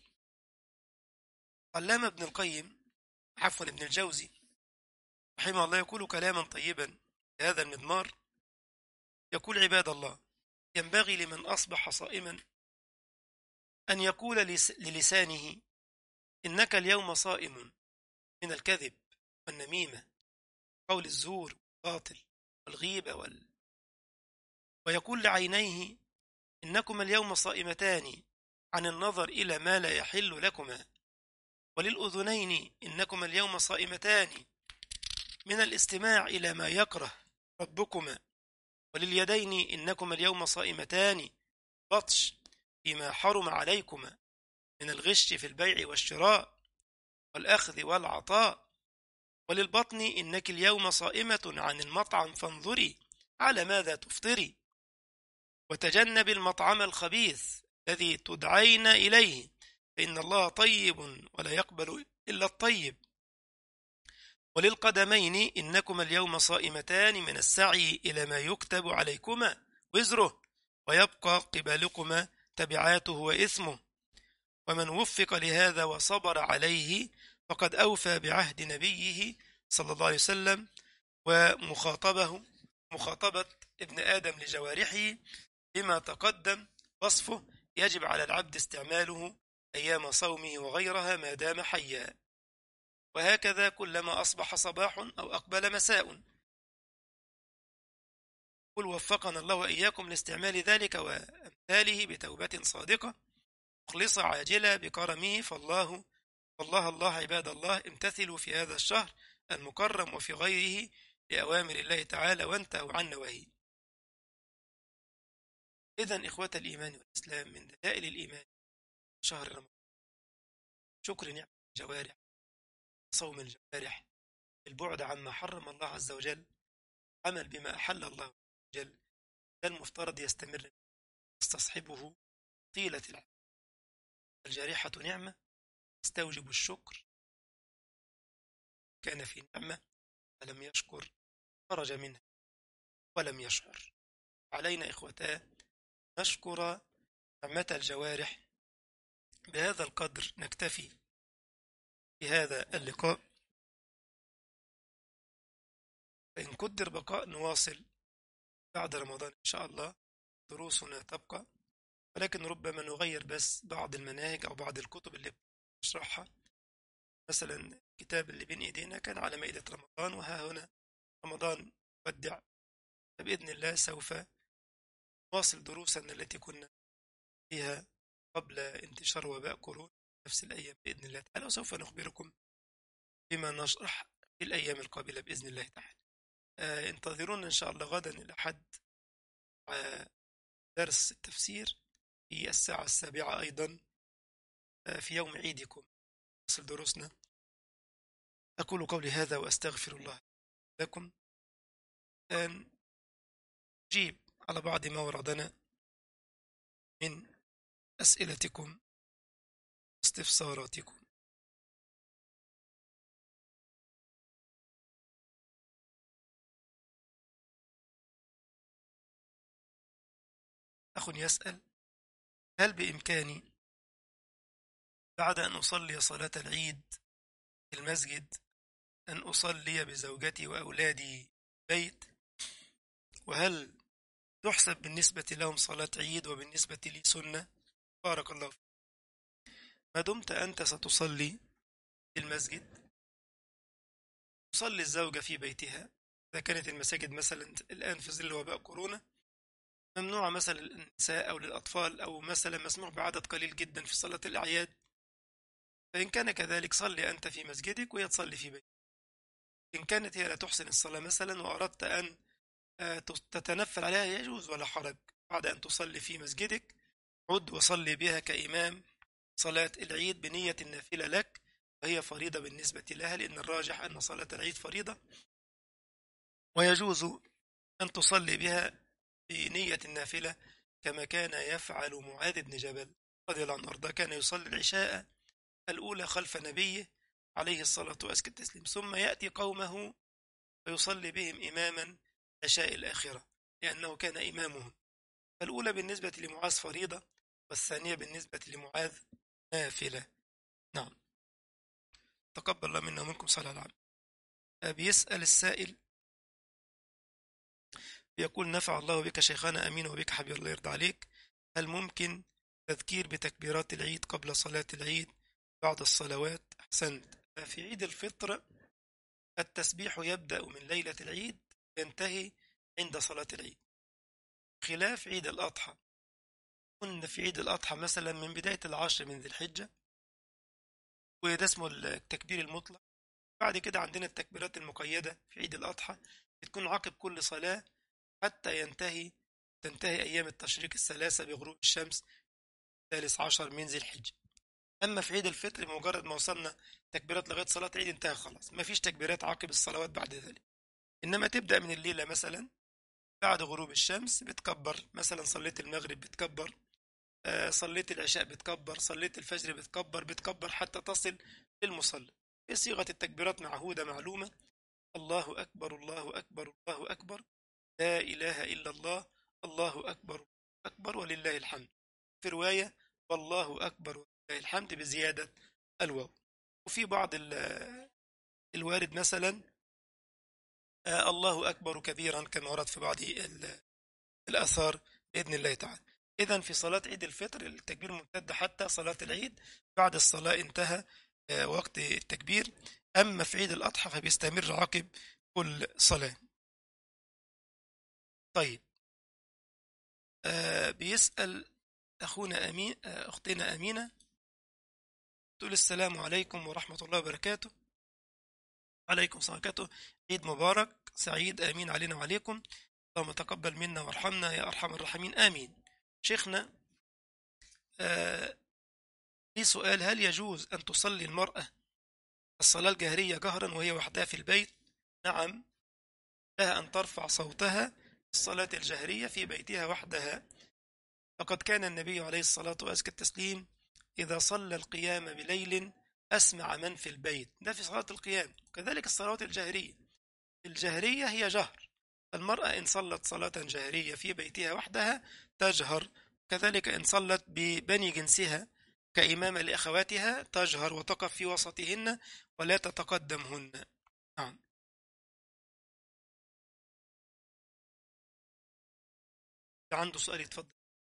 علامة ابن القيم، عفوا ابن الجوزي رحمه الله، يقول كلاما طيبا هذا المضمار يقول: عباد الله، ينبغي لمن أصبح صائما أن يقول للسانه: إنك اليوم صائم، من الكذب والنميمة، قول الزور والباطل والغيبة وال... ويقول لعينيه: إنكما اليوم صائمتان عن النظر إلى ما لا يحل لكما، وللأذنين: إنكما اليوم صائمتان من الاستماع إلى ما يكره ربكما، ولليدين: إنكما اليوم صائمتان بطش فيما حرم عليكما من الغش في البيع والشراء والأخذ والعطاء، وللبطن: إنك اليوم صائمة عن المطعم فانظري على ماذا تفطري، وتجنب المطعم الخبيث الذي تدعين إليه، فإن الله طيب ولا يقبل إلا الطيب. وللقدمين: إنكما اليوم صائمتان من السعي إلى ما يكتب عليكما وزره، ويبقى قبالكما تبعاته وإثمه، ومن وفق لهذا وصبر عليه فقد أوفى بعهد نبيه صلى الله عليه وسلم، ومخاطبه مخاطبة ابن آدم لجوارحه بما تقدم وصفه يجب على العبد استعماله أيام صومه وغيرها ما دام حيا، وهكذا كلما أصبح صباح أو أقبل مساء. قل وفقنا الله وإياكم لاستعمال ذلك وأمثاله بتوبة صادقة مخلصة عاجلة بكرمه، فالله والله الله عباد الله امتثلوا في هذا الشهر المكرم وفي غيره بأوامر الله تعالى وانتهوا عن نواهيه. إذن إخوة الإيمان والإسلام، من دلائل الإيمان شهر رمضان شكر نعمة الجوارح، صوم الجوارح، البعد عما حرم الله عز وجل، عمل بما أحل الله عز وجل، ده المفترض يستمر يستصحبه طيلة العمر. الجارحة نعمة تستوجب الشكر، كان في نعمة فلم يشكر خرج منها ولم يشعر. علينا إخوتاه نشكر نعمة الجوارح. بهذا القدر نكتفي في هذا اللقاء، فإن قدر بقاء نواصل بعد رمضان إن شاء الله، دروسنا تبقى، ولكن ربما نغير بس بعض المناهج أو بعض الكتب اللي بنشرحها. مثلا الكتاب اللي بين إيدينا كان على مائدة رمضان، وها هنا رمضان ودع، فبإذن الله سوف نواصل دروسنا التي كنا فيها قبل انتشار وباء كورونا نفس الأيام بإذن الله تعالى، وسوف نخبركم بما نشرح في الأيام القابلة بإذن الله تعالى. آه انتظرونا إن شاء الله غدا الأحد آه درس التفسير في الساعة السابعة أيضا آه في يوم عيدكم نصل دروسنا. أقول قولي هذا وأستغفر الله لكم. الآن نجيب على بعض ما وردنا من أسئلتكم واستفساراتكم. أخ يسأل: هل بإمكاني بعد أن أصلي صلاة العيد في المسجد أن أصلي بزوجتي وأولادي بيت؟ وهل تحسب بالنسبة لهم صلاة عيد وبالنسبة لي سنة؟ بارك الله فيك. ما دمت أنت ستصلي في المسجد، تصلي الزوجة في بيتها. إذا كانت المساجد مثلا الآن في ظل وباء كورونا ممنوعة مثلا للنساء أو للأطفال، أو مثلا مسموح بعدد قليل جدا في صلاة الأعياد، فإن كان كذلك صلي أنت في مسجدك وهي تصلي في بيتك. إن كانت هي لا تحسن الصلاة مثلا وأردت أن تتنفل عليها يجوز ولا حرج، بعد أن تصلي في مسجدك عد وصلي بها كإمام صلاة العيد بنية النافلة لك، وهي فريضة بالنسبة لها، لأن الراجح أن صلاة العيد فريضة، ويجوز أن تصلي بها بنية النافلة كما كان يفعل معاذ بن جبل رضي الله عنه وارضاه. كان يصلي العشاء الأولى خلف نبيه عليه الصلاة والتسليم، ثم يأتي قومه ويصلي بهم إماما عشاء الآخرة، لأنه كان إمامهم. فالأولى بالنسبة لمعاذ فريضة، والثانية بالنسبة لمعاذ نافلة. نعم، تقبل الله منا ومنكم صلى الله عليه وسلم. بيسأل السائل: يقول: نفع الله بك شيخنا، أمين وبك حبيب، الله يرضى عليك. هل ممكن تذكير بتكبيرات العيد قبل صلاة العيد بعد الصلوات؟ أحسنت. في عيد الفطر التسبيح يبدأ من ليلة العيد ينتهي عند صلاة العيد، خلاف عيد الأضحى. كنا في عيد الأضحى مثلا من بداية العشر من ذي الحجة، وده اسمه التكبير المطلق. بعد كده عندنا التكبيرات المقيدة في عيد الأضحى، بتكون عقب كل صلاة حتى ينتهي تنتهي أيام التشريق الثلاثة بغروب الشمس الثالث عشر من ذي الحجة. أما في عيد الفطر بمجرد ما وصلنا تكبيرات لغاية صلاة العيد انتهى خلاص، ما فيش تكبيرات عقب الصلوات بعد ذلك. إنما تبدأ من الليلة مثلا بعد غروب الشمس بتكبر، مثلا صليت المغرب بتكبر، آه، صليت العشاء بتكبر، صليت الفجر بتكبر بتكبر حتى تصل للمصلى. في صيغة التكبيرات معهودة معلومة: الله أكبر الله أكبر الله أكبر، لا إله إلا الله، الله أكبر أكبر ولله الحمد. في رواية: والله أكبر ولله الحمد بزيادة الواو. وفي بعض ال- الوارد مثلا: آه، الله أكبر كبيرا، كما ورد في بعض ال- الآثار بإذن الله تعالى. إذا في صلاة عيد الفطر التكبير ممتد حتى صلاة العيد، بعد الصلاة انتهى آه، وقت التكبير. أما في عيد الأضحى فبيستمر عقب كل صلاة. طيب، آه، بيسأل أخونا أمين آه، أختنا أمينة، تقول: السلام عليكم ورحمة الله وبركاته. عليكم السلام ورحمة الله وبركاته. عيد مبارك سعيد، آمين علينا وعليكم. اللهم تقبل منا وارحمنا يا أرحم الراحمين، آمين. شيخنا، آه لي سؤال: هل يجوز أن تصلي المرأة الصلاة الجهرية جهرا وهي وحدها في البيت؟ نعم، لها أن ترفع صوتها الصلاة الجهرية في بيتها وحدها. فقد كان النبي عليه الصلاة وأزكى التسليم إذا صلى القيام بليل أسمع من في البيت، ده في صلاة القيام. كذلك الصلوات الجهرية، الجهرية هي جهر. المرأة إن صلت صلاة جهرية في بيتها وحدها تجهر، كذلك إن صلت ببني جنسها كإمامة لأخواتها تجهر وتقف في وسطهن ولا تتقدمهن. نعم. عنده سؤال يتفضل.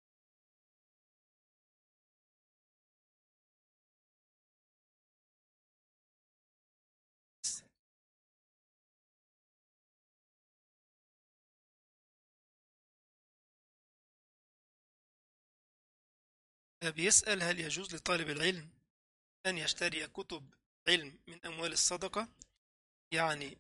بيسأل: هل يجوز لطالب العلم أن يشتري كتب علم من أموال الصدقة؟ يعني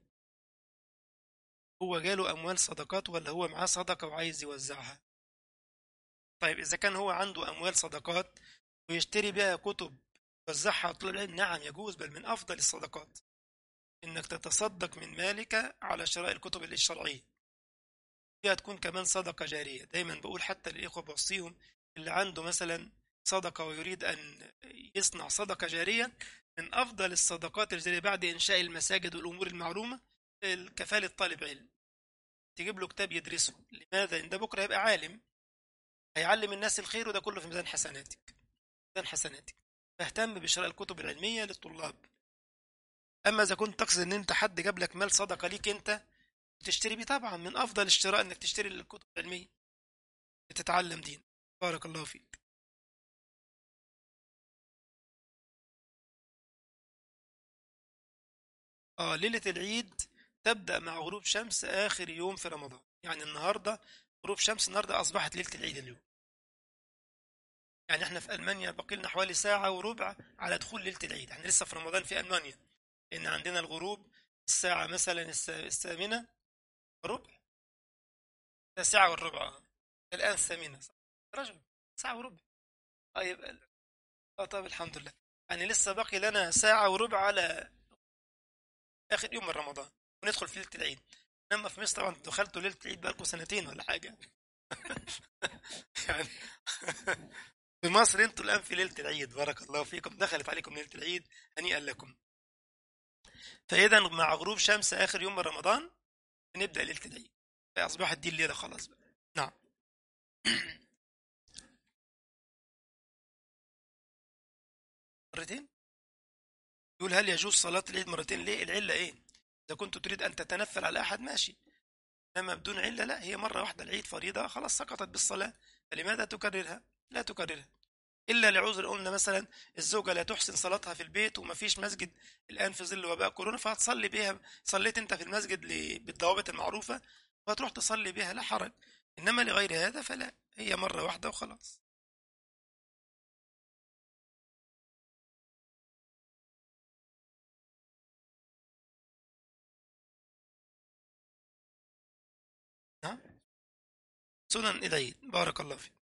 هو جاله أموال صدقات ولا هو معاه صدقة وعايز يوزعها؟ طيب، إذا كان هو عنده أموال صدقات ويشتري بها كتب يوزعها على طلاب العلم، نعم يجوز، بل من أفضل الصدقات إنك تتصدق من مالك على شراء الكتب الشرعية. فيها تكون كمان صدقة جارية. دايما بقول حتى للإخوة بوصيهم: اللي عنده مثلا صدقة ويريد أن يصنع صدقة جارية، من أفضل الصدقات الجارية بعد إنشاء المساجد والأمور المعلومة كفالة طالب علم. تجيب له كتاب يدرسه. لماذا؟ إن ده بكرة هيبقى عالم، هيعلم الناس الخير، وده كله في ميزان حسناتك، ميزان حسناتك. فاهتم بشراء الكتب العلمية للطلاب. أما إذا كنت تقصد إن أنت حد جاب لك مال صدقة ليك أنت تشتري بيه، طبعا من أفضل الشراء إنك تشتري الكتب العلمية لتتعلم دين. بارك الله فيك. آه ليلة العيد تبدأ مع غروب شمس آخر يوم في رمضان. يعني النهاردة غروب شمس، النهاردة أصبحت ليلة العيد اليوم. يعني احنا في ألمانيا باقي لنا حوالي ساعة وربع على دخول ليلة العيد. احنا لسه في رمضان في ألمانيا، لأن عندنا الغروب الساعة مثلا الس- الثامنة ربع، الساعة والربع. آه. الآن الثامنة صح؟ رجل ساعة وربع. اه يبقى اه طب الحمد لله. يعني لسه باقي لنا ساعة وربع على آخر يوم من رمضان وندخل في ليلة العيد. انما في مصر طبعا دخلتوا ليلة العيد بقالكم سنتين ولا حاجة. يعني في مصر انتوا الآن في ليلة العيد، بارك الله فيكم، دخلت عليكم ليلة العيد، هنيئا لكم. فإذا مع غروب شمس آخر يوم من رمضان نبدأ ليلة العيد، فأصبحت دي الليلة خلاص بقى. نعم. مرتين. يقول: هل يجوز صلاة العيد مرتين؟ ليه؟ العلة إيه؟ إذا كنت تريد أن تتنفل على أحد ماشي، إنما بدون علة لا، هي مرة واحدة العيد فريضة خلاص سقطت بالصلاة، فلماذا تكررها؟ لا تكررها إلا لعذر. قلنا مثلا الزوجة لا تحسن صلاتها في البيت ومفيش مسجد الآن في ظل وباء كورونا، فهتصلي بيها، صليت أنت في المسجد ل- بالضوابط المعروفة وهتروح تصلي بيها لا حرج. إنما لغير هذا فلا، هي مرة واحدة وخلاص. نعم. سنن العيد، بارك الله فيك.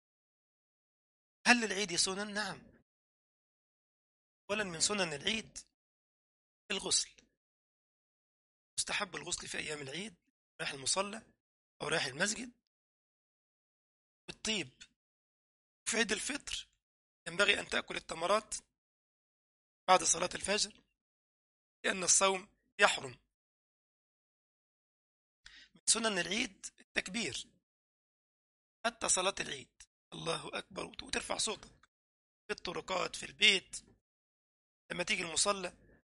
هل للعيد سنن؟ نعم. ولا من سنن العيد الغسل. مستحب الغسل في أيام العيد، رايح المصلى أو رايح المسجد، بالطيب. في عيد الفطر ينبغي أن تأكل التمرات بعد صلاة الفجر، لأن الصوم يحرم. من سنن العيد التكبير، حتى صلاة العيد، الله أكبر، وترفع صوتك في الطرقات، في البيت، لما تيجي المصلى.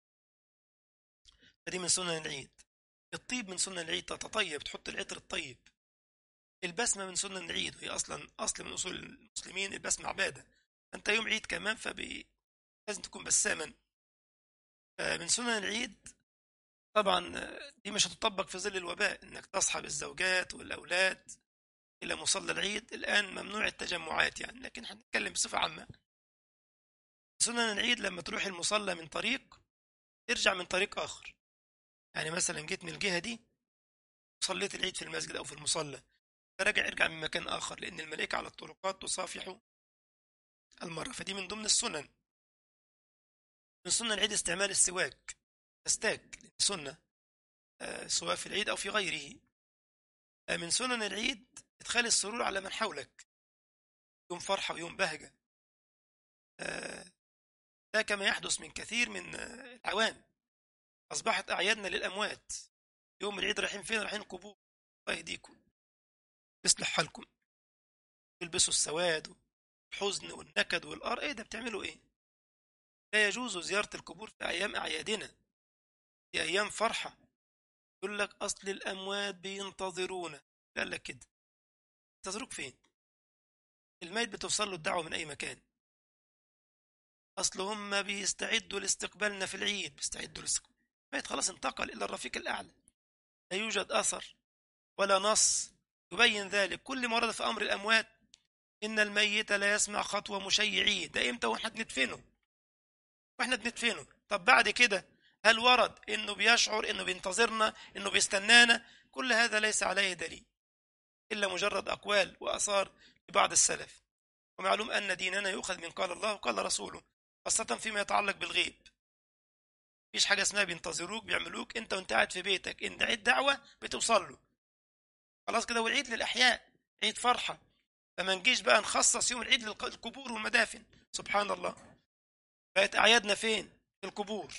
فدي من سنن العيد. الطيب من سنن العيد، تتطيب، تحط العطر الطيب. البسمة من سنن العيد، وهي أصلا أصل من أصول المسلمين، البسمة عبادة. أنت يوم عيد كمان فبي لازم تكون بساما. فمن سنن العيد طبعا، دي مش هتطبق في ظل الوباء، انك تصحب الزوجات والاولاد الى مصلى العيد. الان ممنوع التجمعات يعني، لكن هنتكلم بصفة عامة. سنن العيد لما تروح المصلى من طريق، ترجع من طريق اخر. يعني مثلا جيت من الجهة دي، صليت العيد في المسجد او في المصلى، فرجع ارجع من مكان اخر، لان الملائكة على الطرقات تصافح المرة. فدي من ضمن السنن. من سنن العيد استعمال السواك، تستاك، سنة، آه، سواء في العيد او في غيره. آه، من سنن العيد ادخال السرور على من حولك، يوم فرحة ويوم بهجة. آه، ده كما يحدث من كثير من آه، العوام. أصبحت أعيادنا للأموات، يوم العيد رايحين فين؟ رايحين قبور. الله يهديكم، يصلح حالكم، تلبسوا السواد والحزن والنكد والقر، ايه ده بتعملوا ايه؟ لا يجوز زيارة القبور في أيام أعيادنا، في أيام فرحة. يقول لك أصل الأموات بينتظرونا. قال لك كده، ينتظروك فين؟ الميت بتوصل له الدعوة من أي مكان. أصل هم بيستعدوا لاستقبالنا في العيد، بيستعدوا لاستقبال الميت، خلاص انتقل إلى الرفيق الأعلى. لا يوجد أثر ولا نص يبين ذلك. كل ما ورد في أمر الأموات إن الميت لا يسمع خطوة مشيعيه، ده إمتى؟ وإحنا بندفنه. وإحنا بندفنه. طب بعد كده هل ورد إنه بيشعر، إنه بينتظرنا، إنه بيستنانا؟ كل هذا ليس عليه دليل، إلا مجرد أقوال وآثار لبعض السلف. ومعلوم أن ديننا يؤخذ من قال الله وقال رسوله، خاصة فيما يتعلق بالغيب. مفيش حاجة اسمها بينتظروك بيعملوك، انت وانت قاعد في بيتك ان دعيت دعوة بتوصل له. خلاص كده. والعيد للأحياء، عيد فرحة، فما نجيش بقى نخصص يوم العيد للقبور والمدافن. سبحان الله، بقت أعيادنا فين؟ في القبور.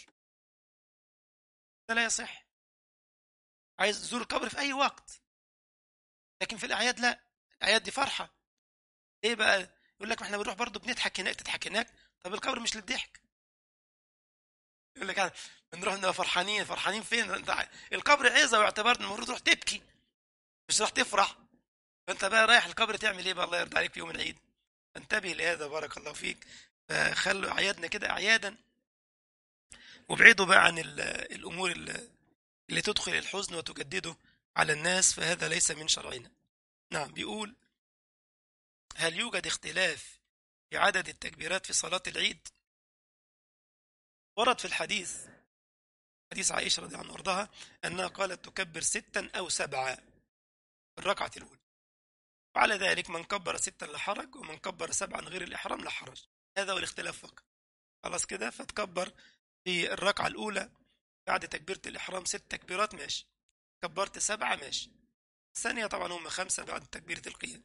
ده لا يصح. عايز تزور القبر في أي وقت، لكن في الأعياد لا. الأعياد دي فرحة. إيه بقى؟ يقول لك ما احنا بنروح برضه بنضحك هناك، تضحك هناك. طب القبر مش للضحك. يقول لك يعني بنروح نبقى فرحانين، فرحانين فين؟ انت ع- القبر عظة واعتبار، المفروض تروح تبكي مش راح تفرح. فانت بقى رايح القبر تعمل ايه بقى؟ الله يرضى عليك في يوم العيد. انتبه لهذا، بارك الله فيك. فخلوا اعيادنا كده اعيادا، وابعدوا بقى عن ال- الامور اللي اللي تدخل الحزن وتجدده على الناس، فهذا ليس من شرعنا. نعم. بيقول: هل يوجد اختلاف في عدد التكبيرات في صلاة العيد؟ ورد في الحديث، حديث عائشة رضي الله عنها وارضاها، أنها قالت تكبر ستا أو سبعة في الركعة الأولى. وعلى ذلك من كبر ستا لا حرج، ومن كبر سبعا غير الإحرام لا حرج. هذا هو الاختلاف فقط. خلاص كده. فتكبر في الركعة الأولى بعد تكبيرة الإحرام ست تكبيرات ماشي، كبرت سبعة ماشي. الثانية طبعا هم خمسة بعد تكبيرة القيام.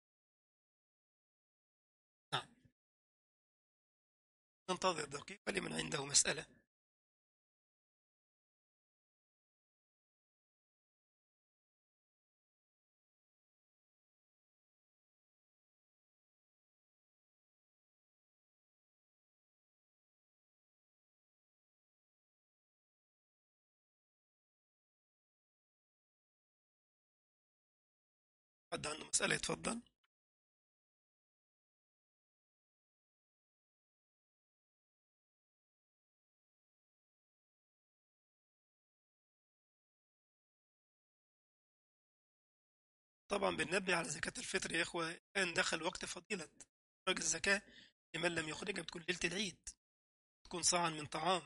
نعم. ننتظر دقيقة لمن عنده مسألة. حد عنده مسألة يتفضل. طبعا بننبه على زكاة الفطر يا إخوة، الآن دخل وقت فضيلة إخراج الزكاة. لمن لم يخرجها بتكون ليلة العيد، تكون صاعا من طعام،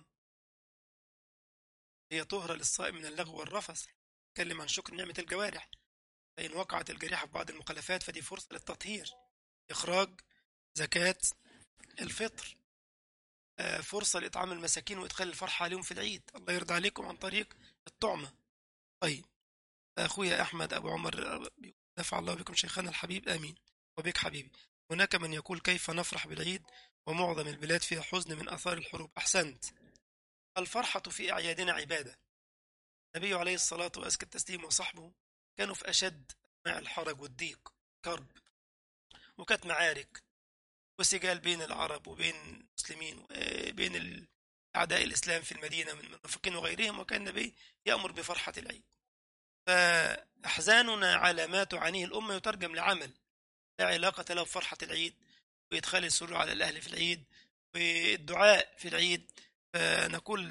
هي طهرة للصائم من اللغو والرفث. نتكلم عن شكر نعمة الجوارح، فإن وقعت الجريحة في بعض المخلفات فدي فرصة للتطهير. إخراج زكاة الفطر آه، فرصة لإطعام المساكين وإدخال الفرحة عليهم في العيد، الله يرضى عليكم، عن طريق الطعمة. طيب، أخويا أحمد أبو عمر آه، بيقول نفع الله بكم شيخنا الحبيب، آمين. وبك حبيبي. هناك من يقول كيف نفرح بالعيد ومعظم البلاد فيها حزن من آثار الحروب. أحسنت، الفرحة في أعيادنا عبادة. النبي عليه الصلاة وأزكى التسليم وصحبه كانوا في أشد أنواع الحرج والضيق، كرب، وكانت معارك وسجال بين العرب وبين المسلمين وبين ال- أعداء الإسلام في المدينة من المنافقين وغيرهم، وكان النبي يأمر بفرحة العيد. فأحزاننا على ما تعانيه الأمة يترجم لعمل لا علاقة له بفرحة العيد وإدخال السرور على الأهل في العيد والدعاء في العيد. فنقول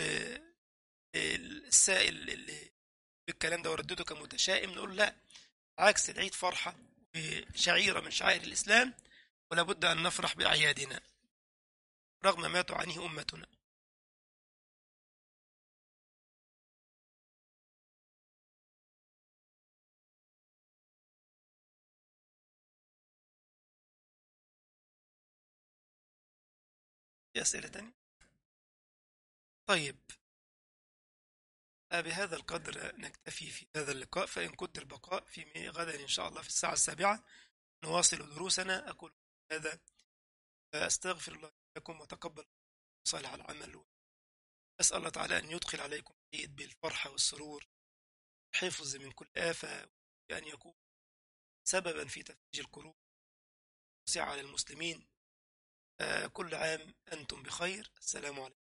للسائل اللي بالكلام ده وردته كمتشائم، نقول لا، عكس العيد فرحة وشعيرة من شعائر الإسلام، ولا بد أن نفرح بأعيادنا رغم ما تعانيه أمتنا. في أسئلة تانية؟ طيب، بهذا القدر نكتفي في هذا اللقاء، فإن قدر البقاء في غدا إن شاء الله في الساعة السابعة نواصل دروسنا. أقول هذا فأستغفر الله لكم وتقبل صالح العمل. أسأل الله تعالى أن يدخل عليكم العيد بالفرحة والسرور، حفظ من كل آفة، وأن يكون سببا في تفريج الكروب على المسلمين. آه، كل عام أنتم بخير. السلام عليكم.